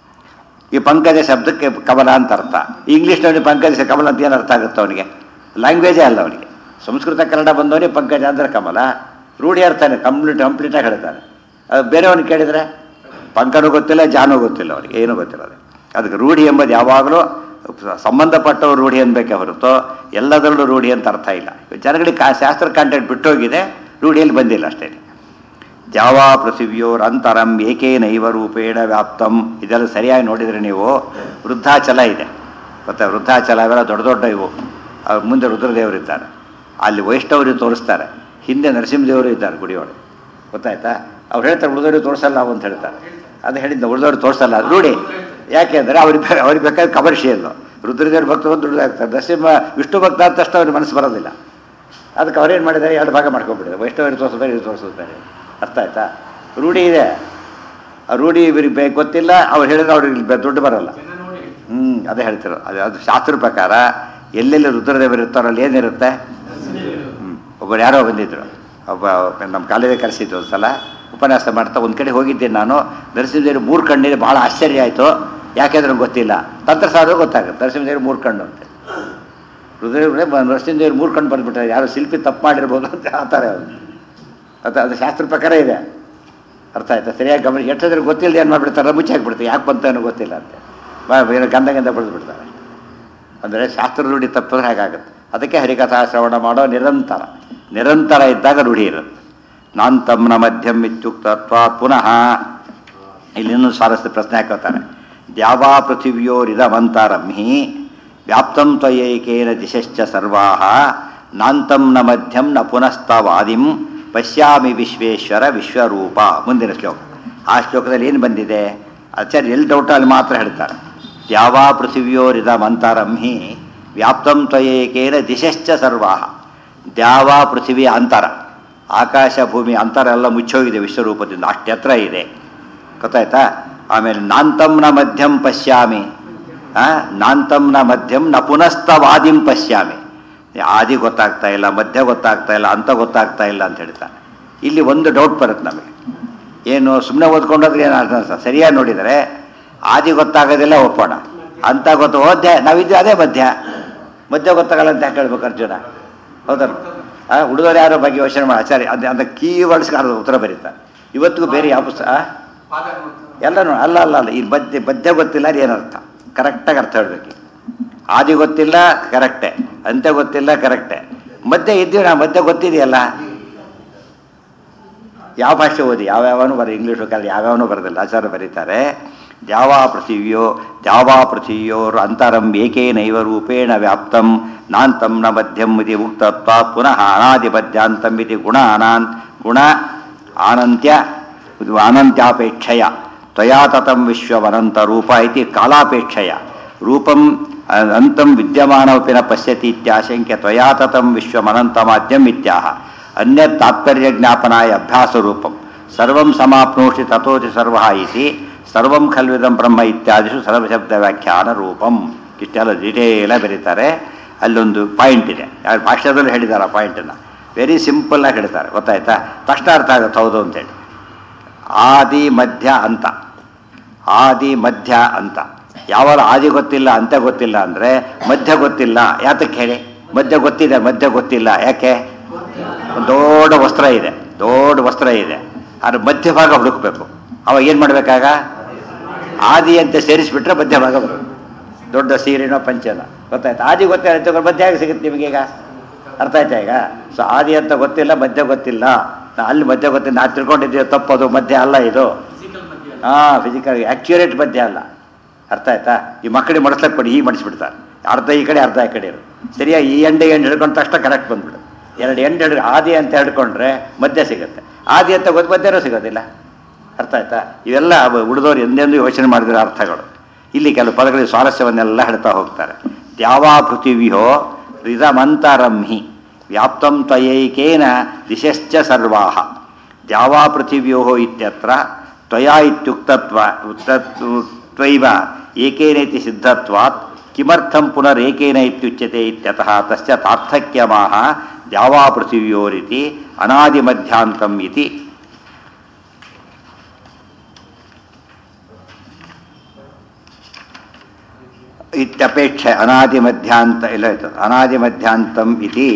ಈ ಪಂಕಜ ಶಬ್ದಕ್ಕೆ ಕಮಲ ಅಂತ ಅರ್ಥ. ಇಂಗ್ಲೀಷ್ನವನಿಗೆ ಪಂಕಜ ಕಮಲ ಅಂತ ಏನು ಅರ್ಥ ಆಗುತ್ತೆ ಅವನಿಗೆ? ಲ್ಯಾಂಗ್ವೇಜೇ ಅಲ್ಲ ಅವನಿಗೆ. ಸಂಸ್ಕೃತ ಕನ್ನಡ ಬಂದವನಿಗೆ ಪಂಕಜ ಅಂದರೆ ಕಮಲ, ರೂಢಿ ಅರ್ಥನೇ ಕಂಪ್ಲೀಟ್ ಕಂಪ್ಲೀಟಾಗಿ ಹೇಳ್ತಾನೆ. ಅದು ಬೇರೆಯವನಿಗೆ ಕೇಳಿದರೆ ಪಂಕನೂ ಗೊತ್ತಿಲ್ಲ, ಜಾನೂ ಗೊತ್ತಿಲ್ಲ, ಅವನಿಗೆ ಏನೂ ಗೊತ್ತಿಲ್ಲ. ಅದಕ್ಕೆ ರೂಢಿ ಎಂಬುದು ಯಾವಾಗಲೂ ಸಂಬಂಧಪಟ್ಟವರು ರೂಢಿ ಅನ್ಬೇಕೆ ಹೊರತು ಎಲ್ಲದರಲ್ಲೂ ರೂಢಿ ಅಂತ ಅರ್ಥ ಇಲ್ಲ. ಜನಗಳಿಗೆ ಕಾ ಶಾಸ್ತ್ರ ಕಾಂಟೆಂಟ್ ಬಿಟ್ಟೋಗಿದೆ, ರೂಢಿಯಲ್ಲಿ ಬಂದಿಲ್ಲ ಅಷ್ಟೇ. ದ್ಯಾವಾ ಪೃಥಿವ್ಯೋರ್ ಅಂತರಂ ಏಕೇನೈವ ರೂಪೇಣ ವ್ಯಾಪ್ತಂ. ಇದೆಲ್ಲ ಸರಿಯಾಗಿ ನೋಡಿದರೆ ನೀವು ವೃದ್ಧಾಚಲ ಇದೆ ಮತ್ತು ವೃದ್ಧಾಚಲ ಅವೆಲ್ಲ ದೊಡ್ಡ ದೊಡ್ಡ ಇವು. ಮುಂದೆ ರುದ್ರದೇವರಿದ್ದಾರೆ, ಅಲ್ಲಿ ವೈಷ್ಣವರು ತೋರಿಸ್ತಾರೆ, ಹಿಂದೆ ನರಸಿಂಹದೇವರು ಇದ್ದಾರೆ ಗುಡಿಯೊಳಗೆ, ಗೊತ್ತಾಯ್ತಾ? ಅವ್ರು ಹೇಳ್ತಾರೆ ಉಳಿದವ್ರಿಗೆ ತೋರಿಸಲ್ಲ ಅಂತ ಹೇಳ್ತಾರೆ. ಅದು ಹೇಳಿದ್ದ ಉಳಿದವ್ರಿಗೆ ತೋರಿಸಲ್ಲ, ಅದು ರೂಢಿ. ಯಾಕೆ ಅಂದರೆ ಅವ್ರಿಗೆ ಅವ್ರಿಗೆ ಬೇಕಾದ್ರೆ ಕಮರ್ಷಿಯಲ್ಲು. ರುದ್ರದೇವ್ರ ಭಕ್ತ ಬಂದು ದುಡ್ದಾಗ್ತಾರೆ, ನರಸಿಂಹ ವಿಷ್ಣು ಭಕ್ತ ಆದ ತಕ್ಷಣ ಅವ್ರಿಗೆ ಮನಸ್ಸು ಬರೋದಿಲ್ಲ. ಅದಕ್ಕೆ ಅವ್ರೇನು ಮಾಡಿದ್ದಾರೆ, ಎರಡು ಭಾಗ ಮಾಡ್ಕೊಂಡ್ಬಿಟ್ಟಿದ್ದಾರೆ, ವೈಷ್ಣವರಿಗೆ ತೋರಿಸ್ತಾರೆ, ಇದು ತೋರಿಸ್ತಾರೆ. ಅರ್ಥ ಆಯ್ತಾ? ರೂಢಿ ಇದೆ, ಆ ರೂಢಿ ಇವ್ರಿಗೆ ಗೊತ್ತಿಲ್ಲ, ಅವ್ರು ಹೇಳಿದ್ರೆ ಅವ್ರಿಗೆ ದುಡ್ಡು ಬರೋಲ್ಲ. ಹ್ಞೂ ಅದೇ ಹೇಳ್ತಿರೋ. ಅದು ಅದು ಶಾಸ್ತ್ರ ಪ್ರಕಾರ ಎಲ್ಲೆಲ್ಲಿ ರುದ್ರದೇವರು ಇರ್ತಾರೋ ಅಲ್ಲಿ ಏನಿರುತ್ತೆ. ಹ್ಞೂ ಒಬ್ಬರು ಯಾರೋ ಬಂದಿದ್ದರು, ಒಬ್ಬ ನಮ್ಮ ಕಾಲೇಜಿಗೆ ಕರೆಸಿದ್ದು ಒಂದು ಸಲ ಉಪನ್ಯಾಸ ಮಾಡ್ತಾ ಒಂದು ಕಡೆ ಹೋಗಿದ್ದೀನಿ ನಾನು. ನರಸಿಂಹದೇವರು ಮೂರು ಕಣ್ಣಿದೆ, ಭಾಳ ಆಶ್ಚರ್ಯ ಆಯಿತು. ಯಾಕೆಂದ್ರೆ ಗೊತ್ತಿಲ್ಲ, ತಂತ್ರಸಾರ ಗೊತ್ತಾಗುತ್ತೆ ನರಸಿಂಹದೇವರು ಮೂರು ಕಣ್ಣು ಅಂತ. ರುದ್ರದೇವ್ರೆ ನರಸಿಂಹದೇವರು ಮೂರು ಕಣ್ಣು ಬಂದುಬಿಟ್ರೆ ಯಾರು ಶಿಲ್ಪಿ ತಪ್ಪು ಮಾಡಿರ್ಬೋದು ಅಂತ ಆ ಥರ ಅದು ಅದು ಅದು ಶಾಸ್ತ್ರ ಪ್ರಕಾರ ಇದೆ. ಅರ್ಥ ಆಯ್ತಾ? ಸರಿಯಾಗಿ ಗಮನ ಎಷ್ಟಾದ್ರೆ ಗೊತ್ತಿಲ್ಲದೆ ಏನು ಮಾಡಿಬಿಡ್ತಾರೆ, ಮುಚ್ಚಿ ಹಾಕ್ಬಿಡ್ತಾರೆ, ಯಾಕೆ ಬಂತ ಏನೋ ಗೊತ್ತಿಲ್ಲ ಅಂತೆ, ಏನೋ ಗಂಧ ಗಂಧ ಬಿಡ್ತಾರೆ. ಅಂದರೆ ಶಾಸ್ತ್ರ ರೂಢಿ ತಪ್ಪಿದ್ರೆ ಹಾಗಾಗುತ್ತೆ. ಅದಕ್ಕೆ ಹರಿಕಥಾ ಶ್ರವಣ ಮಾಡೋ ನಿರಂತರ ನಿರಂತರ ಇದ್ದಾಗ ರೂಢಿ ಇರುತ್ತೆ. ನಾಂತಂನ ಮಧ್ಯಂ ಇತ್ಯುಕ್ತತ್ವ. ಪುನಃ ಇಲ್ಲಿನ್ನೂ ಸ್ವಾರಸ್ಯ ಪ್ರಶ್ನೆ ಹಾಕೋತಾರೆ. ದ್ಯಾವಾ ಪೃಥಿವ್ಯೋರಿದಮಂತರಂ ಹಿ ವ್ಯಾಪ್ತಂ ತ್ವಯೈಕೇನ ದಿಶಶ್ಚ ಸರ್ವಾಃ ನಾಂತಂ ನ ಮಧ್ಯಂ ನ ಪುನಸ್ತವಾದಿಂ ಪಶ್ಯಾಮಿ ವಿಶ್ವೇಶ್ವರ ವಿಶ್ವರೂಪ. ಮುಂದಿನ ಶ್ಲೋಕ. ಆ ಶ್ಲೋಕದಲ್ಲಿ ಏನು ಬಂದಿದೆ ಆಚಾರ್ಯ ಎಲ್ಲಿ ಡೌಟ್ ಅಲ್ಲಿ ಮಾತ್ರ ಹೇಳ್ತಾರೆ. ದ್ಯಾವಾ ಪೃಥಿವ್ಯೋರಿದಮಂತರಂ ಹಿ ವ್ಯಾಪ್ತಂ ತ್ವಯೈಕೇನ ದಿಶಶ್ಚ ಸರ್ವಾಃ. ದ್ಯಾವಾ ಪೃಥಿವಿಯ ಅಂತರ, ಆಕಾಶ ಭೂಮಿ ಅಂತರ ಎಲ್ಲ ಮುಚ್ಚೋಗಿದೆ ವಿಶ್ವರೂಪದಿಂದ, ಅಷ್ಟು ಎತ್ತರ ಇದೆ, ಗೊತ್ತಾಯ್ತಾ? ಆಮೇಲೆ ನಾಂತಂನ ಮಧ್ಯಂ ಪಶ್ಯಾಮಿ, ನಾಂತಂನ ಮಧ್ಯಂ ನ ಪುನಸ್ತವಾದಿಂ ಪಶ್ಯಾಮಿ. ಆದಿ ಗೊತ್ತಾಗ್ತಾ ಇಲ್ಲ, ಮಧ್ಯ ಗೊತ್ತಾಗ್ತಾ ಇಲ್ಲ, ಅಂತ ಗೊತ್ತಾಗ್ತಾ ಇಲ್ಲ ಅಂತ ಹೇಳ್ತಾನೆ. ಇಲ್ಲಿ ಒಂದು ಡೌಟ್ ಬರುತ್ತೆ ನಮಗೆ, ಏನು ಸುಮ್ಮನೆ ಓದ್ಕೊಂಡೋದ್ರೆ ಏನು ಅರ್ಥ? ಸರಿಯಾಗಿ ನೋಡಿದರೆ ಆದಿ ಗೊತ್ತಾಗೋದಿಲ್ಲ ಒಪ್ಪೋಣ, ಅಂತ ಗೊತ್ತು ಓದ್ಯ ನಾವಿದ್ವಿ ಅದೇ ಮಧ್ಯ, ಮಧ್ಯ ಗೊತ್ತಾಗಲ್ಲ ಅಂತ ಯಾಕೆ ಹೇಳ್ಬೇಕು ಅರ್ಜುನ? ಹೌದಲ್ಲ? ಹುಡುಗರು ಯಾರೋ ಬಗ್ಗೆ ಯೋಚನೆ ಮಾಡಿ ಆಚಾರ್ಯ ಅದು ಅಂತ ಕೀ ವರ್ಡ್ಸ್ಗೆ ಉತ್ತರ ಬರೀತಾರೆ. ಇವತ್ತಿಗೂ ಬೇರೆ ಯಾವ ಪುಸ್ತಕ ಎಲ್ಲ ನೋಡಿ ಅಲ್ಲ ಅಲ್ಲ ಅಲ್ಲ ಈ ಮಧ್ಯ ಮಧ್ಯ ಗೊತ್ತಿಲ್ಲ ಅದು ಏನರ್ಥ ಕರೆಕ್ಟಾಗಿ ಅರ್ಥ ಹೇಳ್ಬೇಕು. ಆದಿ ಗೊತ್ತಿಲ್ಲ ಕರೆಕ್ಟೇ, ಅಂತ್ಯ ಗೊತ್ತಿಲ್ಲ ಕರೆಕ್ಟೇ, ಮಧ್ಯೆ ಇದ್ದೀವಿ ನಾವು, ಮಧ್ಯೆ ಗೊತ್ತಿದೆಯಲ್ಲ. ಯಾವ ಭಾಷೆ ಓದಿ ಯಾವ್ಯಾವನು ಬರ ಇಂಗ್ಲೀಷು ಕನ್ನಡ ಯಾವ್ಯಾವನು ಬರೋದಿಲ್ಲ. ಆಚಾರ್ಯ ಬರೀತಾರೆ ದ್ಯಾವಾ ಪೃಥಿವ್ಯೋ ದ್ಯಾವಾ ಪೃಥಿವ್ಯೋರ್ ಅಂತರಂ ಏಕೇನೈವ ರೂಪೇಣ ವ್ಯಾಪ್ತಂ ನಾಂತಂ ನ ಮಧ್ಯಂ ಇತಿ ಉಕ್ತತ್ವ. ಪುನಃ ಅನಾದಿಪದ್ಯಾಂತಂ ಇತಿ ಗುಣ ಅನಾನ್ ಗುಣ ಆನಂತ್ಯ ಅನಂತ್ಯಾಪೇಕ್ಷಯ ತ್ವಯಾ ತತಂ ವಿಶ್ವಮನಂತ ರೂಪ ಇತಿ ಕಾಲಾಪೇಕ್ಷಯ ರೂಪಂ ಅಂತಂ ವಿದ್ಯಮಾನಮಪಿ ನ ಪಶ್ಯತಿ ಇತ್ಯಾಶಂಕ್ಯ ತ್ವಯಾ ತತಂ ವಿಶ್ವಮನಂತಮಾದ್ಯಂ ಇತ್ಯಾಹ. ಅನ್ಯತ್ ತಾತ್ಪರ್ಯ ಜ್ಞಾಪನಾಯ ಅಭ್ಯಾಸ ರೂಪಂ ಸರ್ವಂ ಸಮಾಪ್ನೋಷಿ ತಥೋತಿ ಸರ್ವಃ ಇತಿ ಸರ್ವಂ ಖಲ್ವಿದಂ ಬ್ರಹ್ಮ ಇತ್ಯಾದಿಷು ಸರ್ವಶಬ್ದ ವ್ಯಾಖ್ಯಾನ ರೂಪಂ. ಇಷ್ಟೆಲ್ಲ ಡಿಟೇಲಾಗಿ ಬರೀತಾರೆ. ಅಲ್ಲೊಂದು ಪಾಯಿಂಟ್ ಇದೆ, ಯಾರು ಭಾಷೆದಲ್ಲೂ ಹೇಳಿದ್ದಾರೆ ಆ ಪಾಯಿಂಟನ್ನು, ವೆರಿ ಸಿಂಪಲ್ಲಾಗಿ ಹೇಳ್ತಾರೆ, ಗೊತ್ತಾಯ್ತಾ? ತಕ್ಷಣ ಅರ್ಥ ಆಗುತ್ತೆ ಹೌದು ಅಂತೇಳಿ. ಆದಿ ಮಧ್ಯ ಅಂತ, ಆದಿ ಮಧ್ಯ ಅಂತ. ಯಾವಾಗ ಆದಿ ಗೊತ್ತಿಲ್ಲ ಅಂತ್ಯ ಗೊತ್ತಿಲ್ಲ ಅಂದರೆ ಮಧ್ಯ ಗೊತ್ತಿಲ್ಲ. ಯಾತಕ್ಕೆ ಹೇಳಿ? ಮಧ್ಯ ಗೊತ್ತಿದೆ, ಮಧ್ಯ ಗೊತ್ತಿಲ್ಲ ಯಾಕೆ? ಒಂದು ದೊಡ್ಡ ವಸ್ತ್ರ ಇದೆ, ದೊಡ್ಡ ವಸ್ತ್ರ ಇದೆ, ಅದ್ರ ಮಧ್ಯಭಾಗ ಹುಡುಕ್ಬೇಕು. ಅವಾಗ ಏನು ಮಾಡಬೇಕಾಗ? ಆದಿ ಅಂತ ಸೇರಿಸ್ಬಿಟ್ರೆ ಮಧ್ಯಭಾಗ ಬರೋದು. ದೊಡ್ಡ ಸೀರೆನೋ ಪಂಚನ, ಗೊತ್ತಾಯ್ತು? ಆದಿ ಗೊತ್ತಿಲ್ಲ ಮಧ್ಯ ಹೇಗೆ ಸಿಗುತ್ತೆ ನಿಮಗೀಗ? ಅರ್ಥ ಆಯ್ತಾ ಈಗ? ಸೊ ಆದಿ ಅಂತ ಗೊತ್ತಿಲ್ಲ, ಮಧ್ಯ ಗೊತ್ತಿಲ್ಲ. ಅಲ್ಲಿ ಮಧ್ಯ ಗೊತ್ತಿಲ್ಲ, ನಾ ತಿಳ್ಕೊಂಡಿದ್ದೀವಿ ತಪ್ಪದು, ಮಧ್ಯ ಅಲ್ಲ ಇದು. ಹಾಂ, ಫಿಸಿಕಲ್ ಆ್ಯಕ್ಯುರೇಟ್ ಮಧ್ಯ ಅಲ್ಲ. ಅರ್ಥ ಆಯ್ತಾ? ಈ ಮಕ್ಕಳಿಗೆ ಮಡಿಸ್ಲಕ್ಕೆ ಕೊಡಿ, ಹೀಗೆ ಮಡಿಸ್ಬಿಡ್ತಾರೆ, ಅರ್ಧ ಈ ಕಡೆ ಅರ್ಧ ಈ ಕಡೆ ಇರು. ಸರಿಯಾಗಿ ಈ ಎಂಡೆ ಎಂಡು ಹಿಡ್ಕೊಂಡ ತಕ್ಷಣ ಕರೆಕ್ಟ್ ಬಂದ್ಬಿಡು. ಎರಡು ಎಂಡು ಹಿಡ್ ಆದಿ ಅಂತ ಹಿಡ್ಕೊಂಡ್ರೆ ಮಧ್ಯ ಸಿಗುತ್ತೆ, ಆದಿ ಅಂತ ಗೊತ್ತು ಮಧ್ಯನೂ ಸಿಗೋದಿಲ್ಲ. ಅರ್ಥ ಆಯ್ತಾ? ಇವೆಲ್ಲ ಉಳಿದವ್ರು ಎಂದೆಂದು ಯೋಚನೆ ಮಾಡಿದಿರೋ ಅರ್ಥಗಳು. ಇಲ್ಲಿ ಕೆಲವು ಪದಗಳಿಗೆ ಸ್ವಾರಸ್ಯವನ್ನೆಲ್ಲ ಹೇಳ್ತಾ ಹೋಗ್ತಾರೆ. ದ್ಯಾವಾ ಪೃಥಿವ್ಯೋ ರಿದಮಂತರಂ ಹಿ ವ್ಯಾಪ್ತಂ ತ್ವಯೈಕೇನ ದಿಶಶ್ಚ ಸರ್ವಾಃ. ದ್ಯಾವಾ ಪೃಥಿವ್ಯೋ ಇತ್ಯತ್ರ ತ್ವಯಾ ಇತ್ಯುಕ್ತತ್ವ ತ್ವೈವ ಏಕೇನೈತಿ ಸಿದ್ಧತ್ವಾತ್ ಕಿಮರ್ಥಂ ಪುನರೇಕೇನ ಇತ್ಯುಚ್ಯತೆ ಇತ್ಯತಃ ತಸ್ಯ ತಾರ್ಥಕ್ಯಮಾಹ ದ್ಯಾವಾ ಪೃಥಿವ್ಯೋರಿತಿ ಅನಾದಿ ಮಧ್ಯಾಂತಂ ಇತಿ ಇತ್ಯಪೇಕ್ಷೆ ಅನಾದಿ ಮಧ್ಯಾಂತ ಇಲ್ಲ ಆಯಿತು ಅನಾದಿ ಮಧ್ಯಾಂತಂ ಇತಿ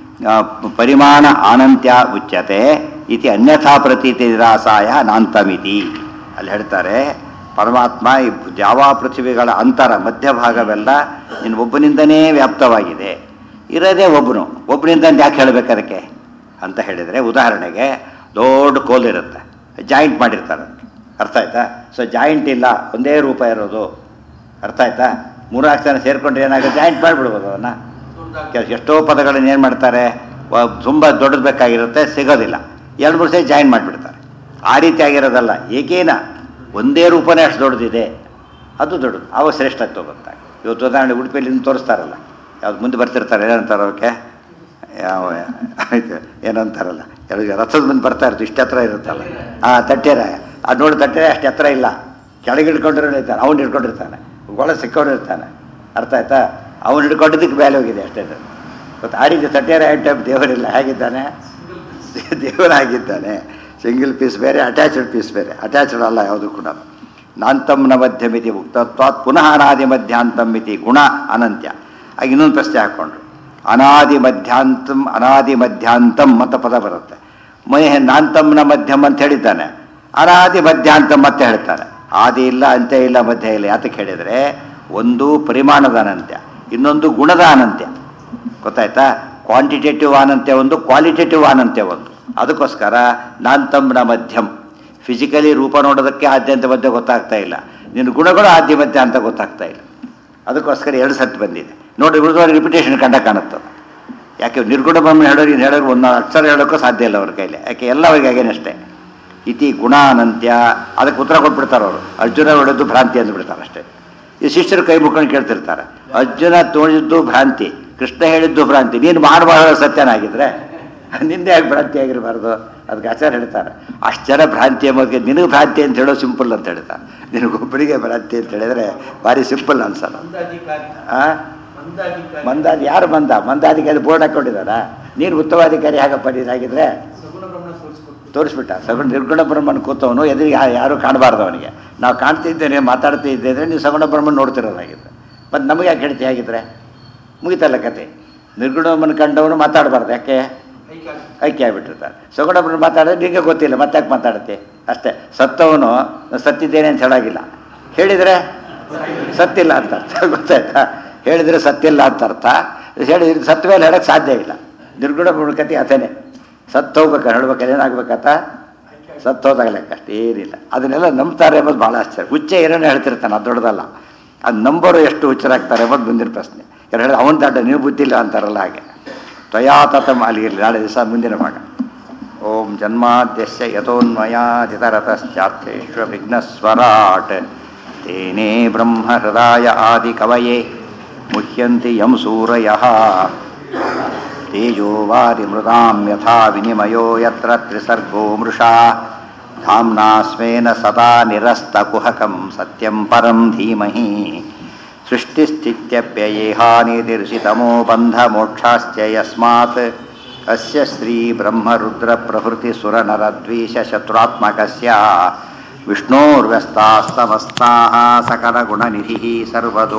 ಪರಿಮಾಣ ಆನಂತ್ಯ ಉಚ್ಯತೆ ಇತಿ ಅನ್ಯಥಾ ಪ್ರತೀತಿ ನಿರಾಸಾಯ ನಾಂತಮಿತಿ. ಅಲ್ಲಿ ಹೇಳ್ತಾರೆ ಪರಮಾತ್ಮ ಈ ದ್ಯಾವಾ ಪೃಥ್ವಿಗಳ ಅಂತರ ಮಧ್ಯಭಾಗವೆಲ್ಲ ನಿನ್ನ ಒಬ್ಬನಿಂದನೇ ವ್ಯಾಪ್ತವಾಗಿದೆ, ಇರೋದೇ ಒಬ್ಬನು, ಒಬ್ಬನಿಂದ ಯಾಕೆ ಹೇಳಬೇಕು ಅದಕ್ಕೆ ಅಂತ ಹೇಳಿದರೆ, ಉದಾಹರಣೆಗೆ ದೊಡ್ಡ ಕೋಲಿರುತ್ತೆ, ಜಾಯಿಂಟ್ ಮಾಡಿರ್ತಾರೆ, ಅರ್ಥ ಆಯ್ತಾ? ಸೊ ಜಾಯಿಂಟ್ ಇಲ್ಲ, ಒಂದೇ ರೂಪ ಇರೋದು, ಅರ್ಥ ಆಯ್ತಾ? ಮೂರಾರು ಜನ ಸೇರಿಕೊಂಡ್ರೆ ಏನಾಗುತ್ತೆ, ಜಾಯಿಂಟ್ ಮಾಡಿಬಿಡ್ಬೋದು ಅದನ್ನು. ಎಷ್ಟೋ ಪದಗಳನ್ನು ಏನು ಮಾಡ್ತಾರೆ, ತುಂಬ ದೊಡ್ಡದು ಬೇಕಾಗಿರುತ್ತೆ, ಸಿಗೋದಿಲ್ಲ, ಎರಡು ಮೂರು ಸರಿ ಜಾಯಿನ್ ಮಾಡಿಬಿಡ್ತಾರೆ. ಆ ರೀತಿ ಆಗಿರೋದಲ್ಲ, ಏಕೇನ ಒಂದೇ ರೂಪನೇ ಅಷ್ಟು ದೊಡ್ಡದಿದೆ, ಅದು ದೊಡ್ಡದು, ಅವಾಗ ಶ್ರೇಷ್ಠ ತಗೋತಾರೆ. ಇವತ್ತು ಉದಾಹರಣೆ ಉಡುಪಿಯಲ್ಲಿ ತೋರಿಸ್ತಾರಲ್ಲ, ಯಾವ್ದು ಮುಂದೆ ಬರ್ತಿರ್ತಾರೆ, ಏನಂತಾರೆ ಅವಕ್ಕೆ, ಯಾವ ಆಯ್ತು ಏನಂತಾರಲ್ಲ, ಎರಡು ರಥದ ಮುಂದೆ ಬರ್ತಾ ಇರ್ತೀವಿ, ಇಷ್ಟು ಹತ್ರ ಇರುತ್ತಲ್ಲ, ಆ ತಟ್ಟೆರ ಅದು ನೋಡಿ ತಟ್ಟೆರೆ ಅಷ್ಟು ಹತ್ರ ಇಲ್ಲ, ಕೆಳಗೆ ಹಿಡ್ಕೊಂಡಿರೋ ಇರ್ತಾನೆ, ಅವ್ನು ಹಿಡ್ಕೊಂಡಿರ್ತಾನೆ, ಒಳ ಸಿಕ್ಕೊಂಡಿರ್ತಾನೆ, ಅರ್ಥ ಆಯ್ತಾ? ಅವನು ಹಿಡ್ಕೊಂಡಿದ್ದಕ್ಕೆ ಮೇಲೆ ಹೋಗಿದೆ ಅಷ್ಟೇ. ಮತ್ತು ಆಡಿದ್ದು ತಟ್ಟೆರ ಐ ಟೈಪ್ ದೇವರಿಲ್ಲ, ಹೇಗಿದ್ದಾನೆ, ದೇವರಾಗಿದ್ದಾನೆ. ಸಿಂಗಲ್ ಪೀಸ್ ಬೇರೆ, ಅಟ್ಯಾಚ್ಡ್ ಪೀಸ್ ಬೇರೆ, ಅಟ್ಯಾಚ್ಡ್ ಅಲ್ಲ ಯಾವುದು ಕೂಡ. ನಾಂತಂನ ಮಧ್ಯಮಿತಿ ಮುಕ್ತತ್ವಾತ್ ಪುನಃ ಅನಾದಿ ಮಧ್ಯಾಂತಂ ಮಿತಿ ಗುಣ ಅನಂತ್ಯ. ಆಗ ಇನ್ನೊಂದು ಪ್ರಶ್ನೆ ಹಾಕ್ಕೊಂಡ್ರು, ಅನಾದಿ ಮಧ್ಯಾಂತಂ ಅನಾದಿ ಮಧ್ಯಾಂತಂ ಅಂತ ಪದ ಬರುತ್ತೆ. ಮೈ ನಾಂತಂನ ಮಧ್ಯಮ ಅಂತ ಹೇಳಿದ್ದಾನೆ, ಅನಾದಿ ಮಧ್ಯಾಂತಂ ಮತ್ತೆ ಹೇಳ್ತಾರೆ. ಆದಿ ಇಲ್ಲ, ಅಂತ್ಯ ಇಲ್ಲ, ಮಧ್ಯ ಇಲ್ಲ. ಯಾತಕ್ಕೆ ಹೇಳಿದರೆ, ಒಂದು ಪರಿಮಾಣದ ಅನಂತ್ಯ, ಇನ್ನೊಂದು ಗುಣದ ಅನಂತ್ಯ. ಗೊತ್ತಾಯ್ತಾ? ಕ್ವಾಂಟಿಟೇಟಿವ್ ಅನಂತ್ಯ ಒಂದು, ಕ್ವಾಲಿಟೇಟಿವ್ ಅನಂತ್ಯ ಒಂದು. ಅದಕ್ಕೋಸ್ಕರ ನಾಂತಂನ ಮಧ್ಯಂ, ಫಿಸಿಕಲಿ ರೂಪ ನೋಡೋದಕ್ಕೆ ಆದ್ಯಂತ ಮಧ್ಯ ಗೊತ್ತಾಗ್ತಾ ಇಲ್ಲ, ನಿನ್ನ ಗುಣಗಳು ಆದ್ಯ ಮಧ್ಯ ಅಂತ ಗೊತ್ತಾಗ್ತಾ ಇಲ್ಲ. ಅದಕ್ಕೋಸ್ಕರ ಎರಡು ಸತ್ತು ಬಂದಿದೆ ನೋಡಿ. ಉಳಿದವ್ರಿಗೆ ರಿಪಿಟೇಷನ್ ಕಂಡ ಕಾಣುತ್ತದೆ. ಯಾಕೆ ನಿರ್ಗುಣ ಬ್ರಹ್ಮನ ಹೇಳೋರು ಇನ್ನು ಹೇಳೋರು ಒಂದು ಅಕ್ಷರ ಹೇಳೋಕ್ಕೂ ಸಾಧ್ಯ ಇಲ್ಲ ಅವ್ರ ಕೈಲಿ, ಯಾಕೆ ಎಲ್ಲ ಅವ್ರಿಗೆ ಹಾಗೇನಷ್ಟೇ. ಇತಿ ಗುಣ ಅನಂತ್ಯ, ಅದಕ್ಕೆ ಉತ್ತರ ಕೊಟ್ಬಿಡ್ತಾರೆ ಅವರು. ಅರ್ಜುನ ಹೊಡೆದು ಭ್ರಾಂತಿ ಅಂದ್ಬಿಡ್ತಾರೆ ಅಷ್ಟೇ. ಈ ಶಿಷ್ಯರು ಕೈ ಮುಕ್ಕೊಂಡು ಕೇಳ್ತಿರ್ತಾರೆ, ಅರ್ಜುನ ತೋರಿದ್ದು ಭ್ರಾಂತಿ, ಕೃಷ್ಣ ಹೇಳಿದ್ದು ಭ್ರಾಂತಿ, ನೀನು ಮಾಡಬಾರ್ದು ಸತ್ಯನಾಗಿದ್ರೆ ನಿಂದೆ ಯಾಕೆ ಭ್ರಾಂತಿ ಆಗಿರಬಾರ್ದು? ಅದಕ್ಕೆ ಆಚಾರ್ಯ ಹೇಳ್ತಾರೆ, ಅಷ್ಟು ಜನ ಭ್ರಾಂತಿ ಎಂಬುದಕ್ಕೆ ನಿನಗೆ ಭ್ರಾಂತಿ ಅಂತ ಹೇಳೋ ಸಿಂಪಲ್ ಅಂತ ಹೇಳ್ತಾರೆ. ನಿನಗೊಬ್ಬರಿಗೆ ಭ್ರಾಂತಿ ಅಂತ ಹೇಳಿದ್ರೆ ಭಾರಿ ಸಿಂಪಲ್ ಅನ್ಸಲ್ಲ. ಆ ಮಂದಾದಿ ಯಾರು ಮಂದ ಮಂದಾಧಿಕಾರಿ ಬೋರ್ಡ್ ಹಾಕೊಂಡಿದಾರ, ನೀನು ಉತ್ತಮಾಧಿಕಾರಿ ಹಾಗಪ್ಪ ನೀನಾಗಿದ್ರೆ ತೋರಿಸ್ಬಿಟ್ಟ. ಸಗುಣ ನಿರ್ಗುಣ ಬ್ರಹ್ಮನ ಕೂತವನು ಎದುರಿಗೆ ಯಾರು ಕಾಣಬಾರ್ದು ಅವನಿಗೆ. ನಾವು ಕಾಣ್ತಿದ್ದೇನೆ, ಮಾತಾಡ್ತಿದ್ದೇನೆ, ನೀವು ಸಗುಣ ಬ್ರಹ್ಮನ ನೋಡ್ತಿರೋದಾಗಿದ್ದರೆ ಮತ್ತು ನಮಗೆ ಯಾಕೆ ಹೇಳ್ತಿ ಆಗಿದ್ರೆ ಮುಗಿತಲ್ಲ ಕತೆ. ನಿರ್ಗುಣ ಬ್ರಹ್ಮನ ಕಂಡವನು ಮಾತಾಡಬಾರ್ದು, ಯಾಕೆ ಐಕ್ಯ ಆಗಿಬಿಟ್ಟಿರ್ತಾರೆ. ಸಗುಣ ಬ್ರಹ್ಮ ಮಾತಾಡಿದ್ರೆ ನಿಮಗೆ ಗೊತ್ತಿಲ್ಲ, ಮತ್ತೆ ಯಾಕೆ ಮಾತಾಡುತ್ತೆ ಅಷ್ಟೇ. ಸತ್ತವನು ಸತ್ತಿದ್ದೇನೆ ಅಂತ ಹೇಳಾಗಿಲ್ಲ, ಹೇಳಿದರೆ ಸತ್ತಿಲ್ಲ ಅಂತ ಅರ್ಥ. ಗೊತ್ತಾಯ್ತಾ? ಹೇಳಿದರೆ ಸತ್ತಿಲ್ಲ ಅಂತ ಅರ್ಥ, ಹೇಳಿದ್ರೆ ಸತ್ತ ಮೇಲೆ ಹೇಳೋಕ್ಕೆ ಸಾಧ್ಯ ಇಲ್ಲ. ನಿರ್ಗುಣ ಬ್ರಹ್ಮನ ಕತೆ ಅತನೇ, ಸತ್ತು ಹೋಗ್ಬೇಕಾರೆ ಹೇಳ್ಬೇಕಾದ್ರೆ ಏನಾಗಬೇಕಂತ ಸತ್ತು ಹೋದಾಗಲೆಕ್ಕ ಅಷ್ಟೇ, ಏನಿಲ್ಲ. ಅದನ್ನೆಲ್ಲ ನಂಬ್ತಾರೆ ಎಂಬುದು ಭಾಳ ಆಶ್ಚರ್ಯ. ಹುಚ್ಚೆ ಏನೇನು ಹೇಳ್ತಿರ್ತಾನೆ, ಅದು ದೊಡ್ಡದಲ್ಲ. ಅದು ನಂಬೋರು ಎಷ್ಟು ಹುಚ್ಚರಾಗ್ತಾರೆ ಎಂಬುದು ಮುಂದಿನ ಪ್ರಶ್ನೆ. ಯಾರು ಹೇಳಿದ್ರೆ ಅವನ ದಾಟ ನೀವು ಬುದ್ಧಿಲ್ಲ ಅಂತಾರಲ್ಲ ಹಾಗೆ. ತ್ವಯಾತತಂ ಅಲ್ಲಿರಲಿ, ನಾಳೆ ದಿವಸ ಮುಂದಿನ ಭಾಗ. ಓಂ ಜನ್ಮಾದ್ಯಸ್ಯ ಯತೋನ್ಮಯಾದಿತರತಶ್ಚಾರ್ಥೇಶ್ವ ವಿಘ್ನಸ್ವರಾಟ್ ತೇನೇ ಬ್ರಹ್ಮ ಹೃದಯ ಆದಿ ಕವಯೇ ಮುಹ್ಯಂತಿ ಯಂ ಸೂರಯಃ ತೇಜೋ ವಾರಿ ಮೃದಾಂ ಯಥಾ ವಿನಿಮಯೋ ಯತ್ರ ತ್ರಿಸರ್ಗೋ ಮೃಷಾ ಧಾಮ್ನಾ ಸ್ವೇನ ಸದಾ ನಿರಸ್ತಕುಹಕಂ ಸತ್ಯಂ ಪರಂ ಧೀಮಹಿ ಸೃಷ್ಟಿಸ್ಥಿತ್ಯಪ್ಯಯೇಹಾನಿರ್ಷಿತಮೋ ಬಂಧಮೋಕ್ಷಾಶ್ಚ ಯಸ್ಮಾತ್ ಅಸ್ಯ ಶ್ರೀ ಬ್ರಹ್ಮರುದ್ರ ಪ್ರಭೃತಿ ಸುರನರದ್ವೀಷ ಶತ್ರುತ್ಮಕಸ್ಯ ವಿಷ್ಣೋರ್ವ್ಯಸ್ತಾಸ್ತಮಸ್ತಾಃ ಸಕಲಗುಣನಿಧಿಃ ಸರ್ವದೋ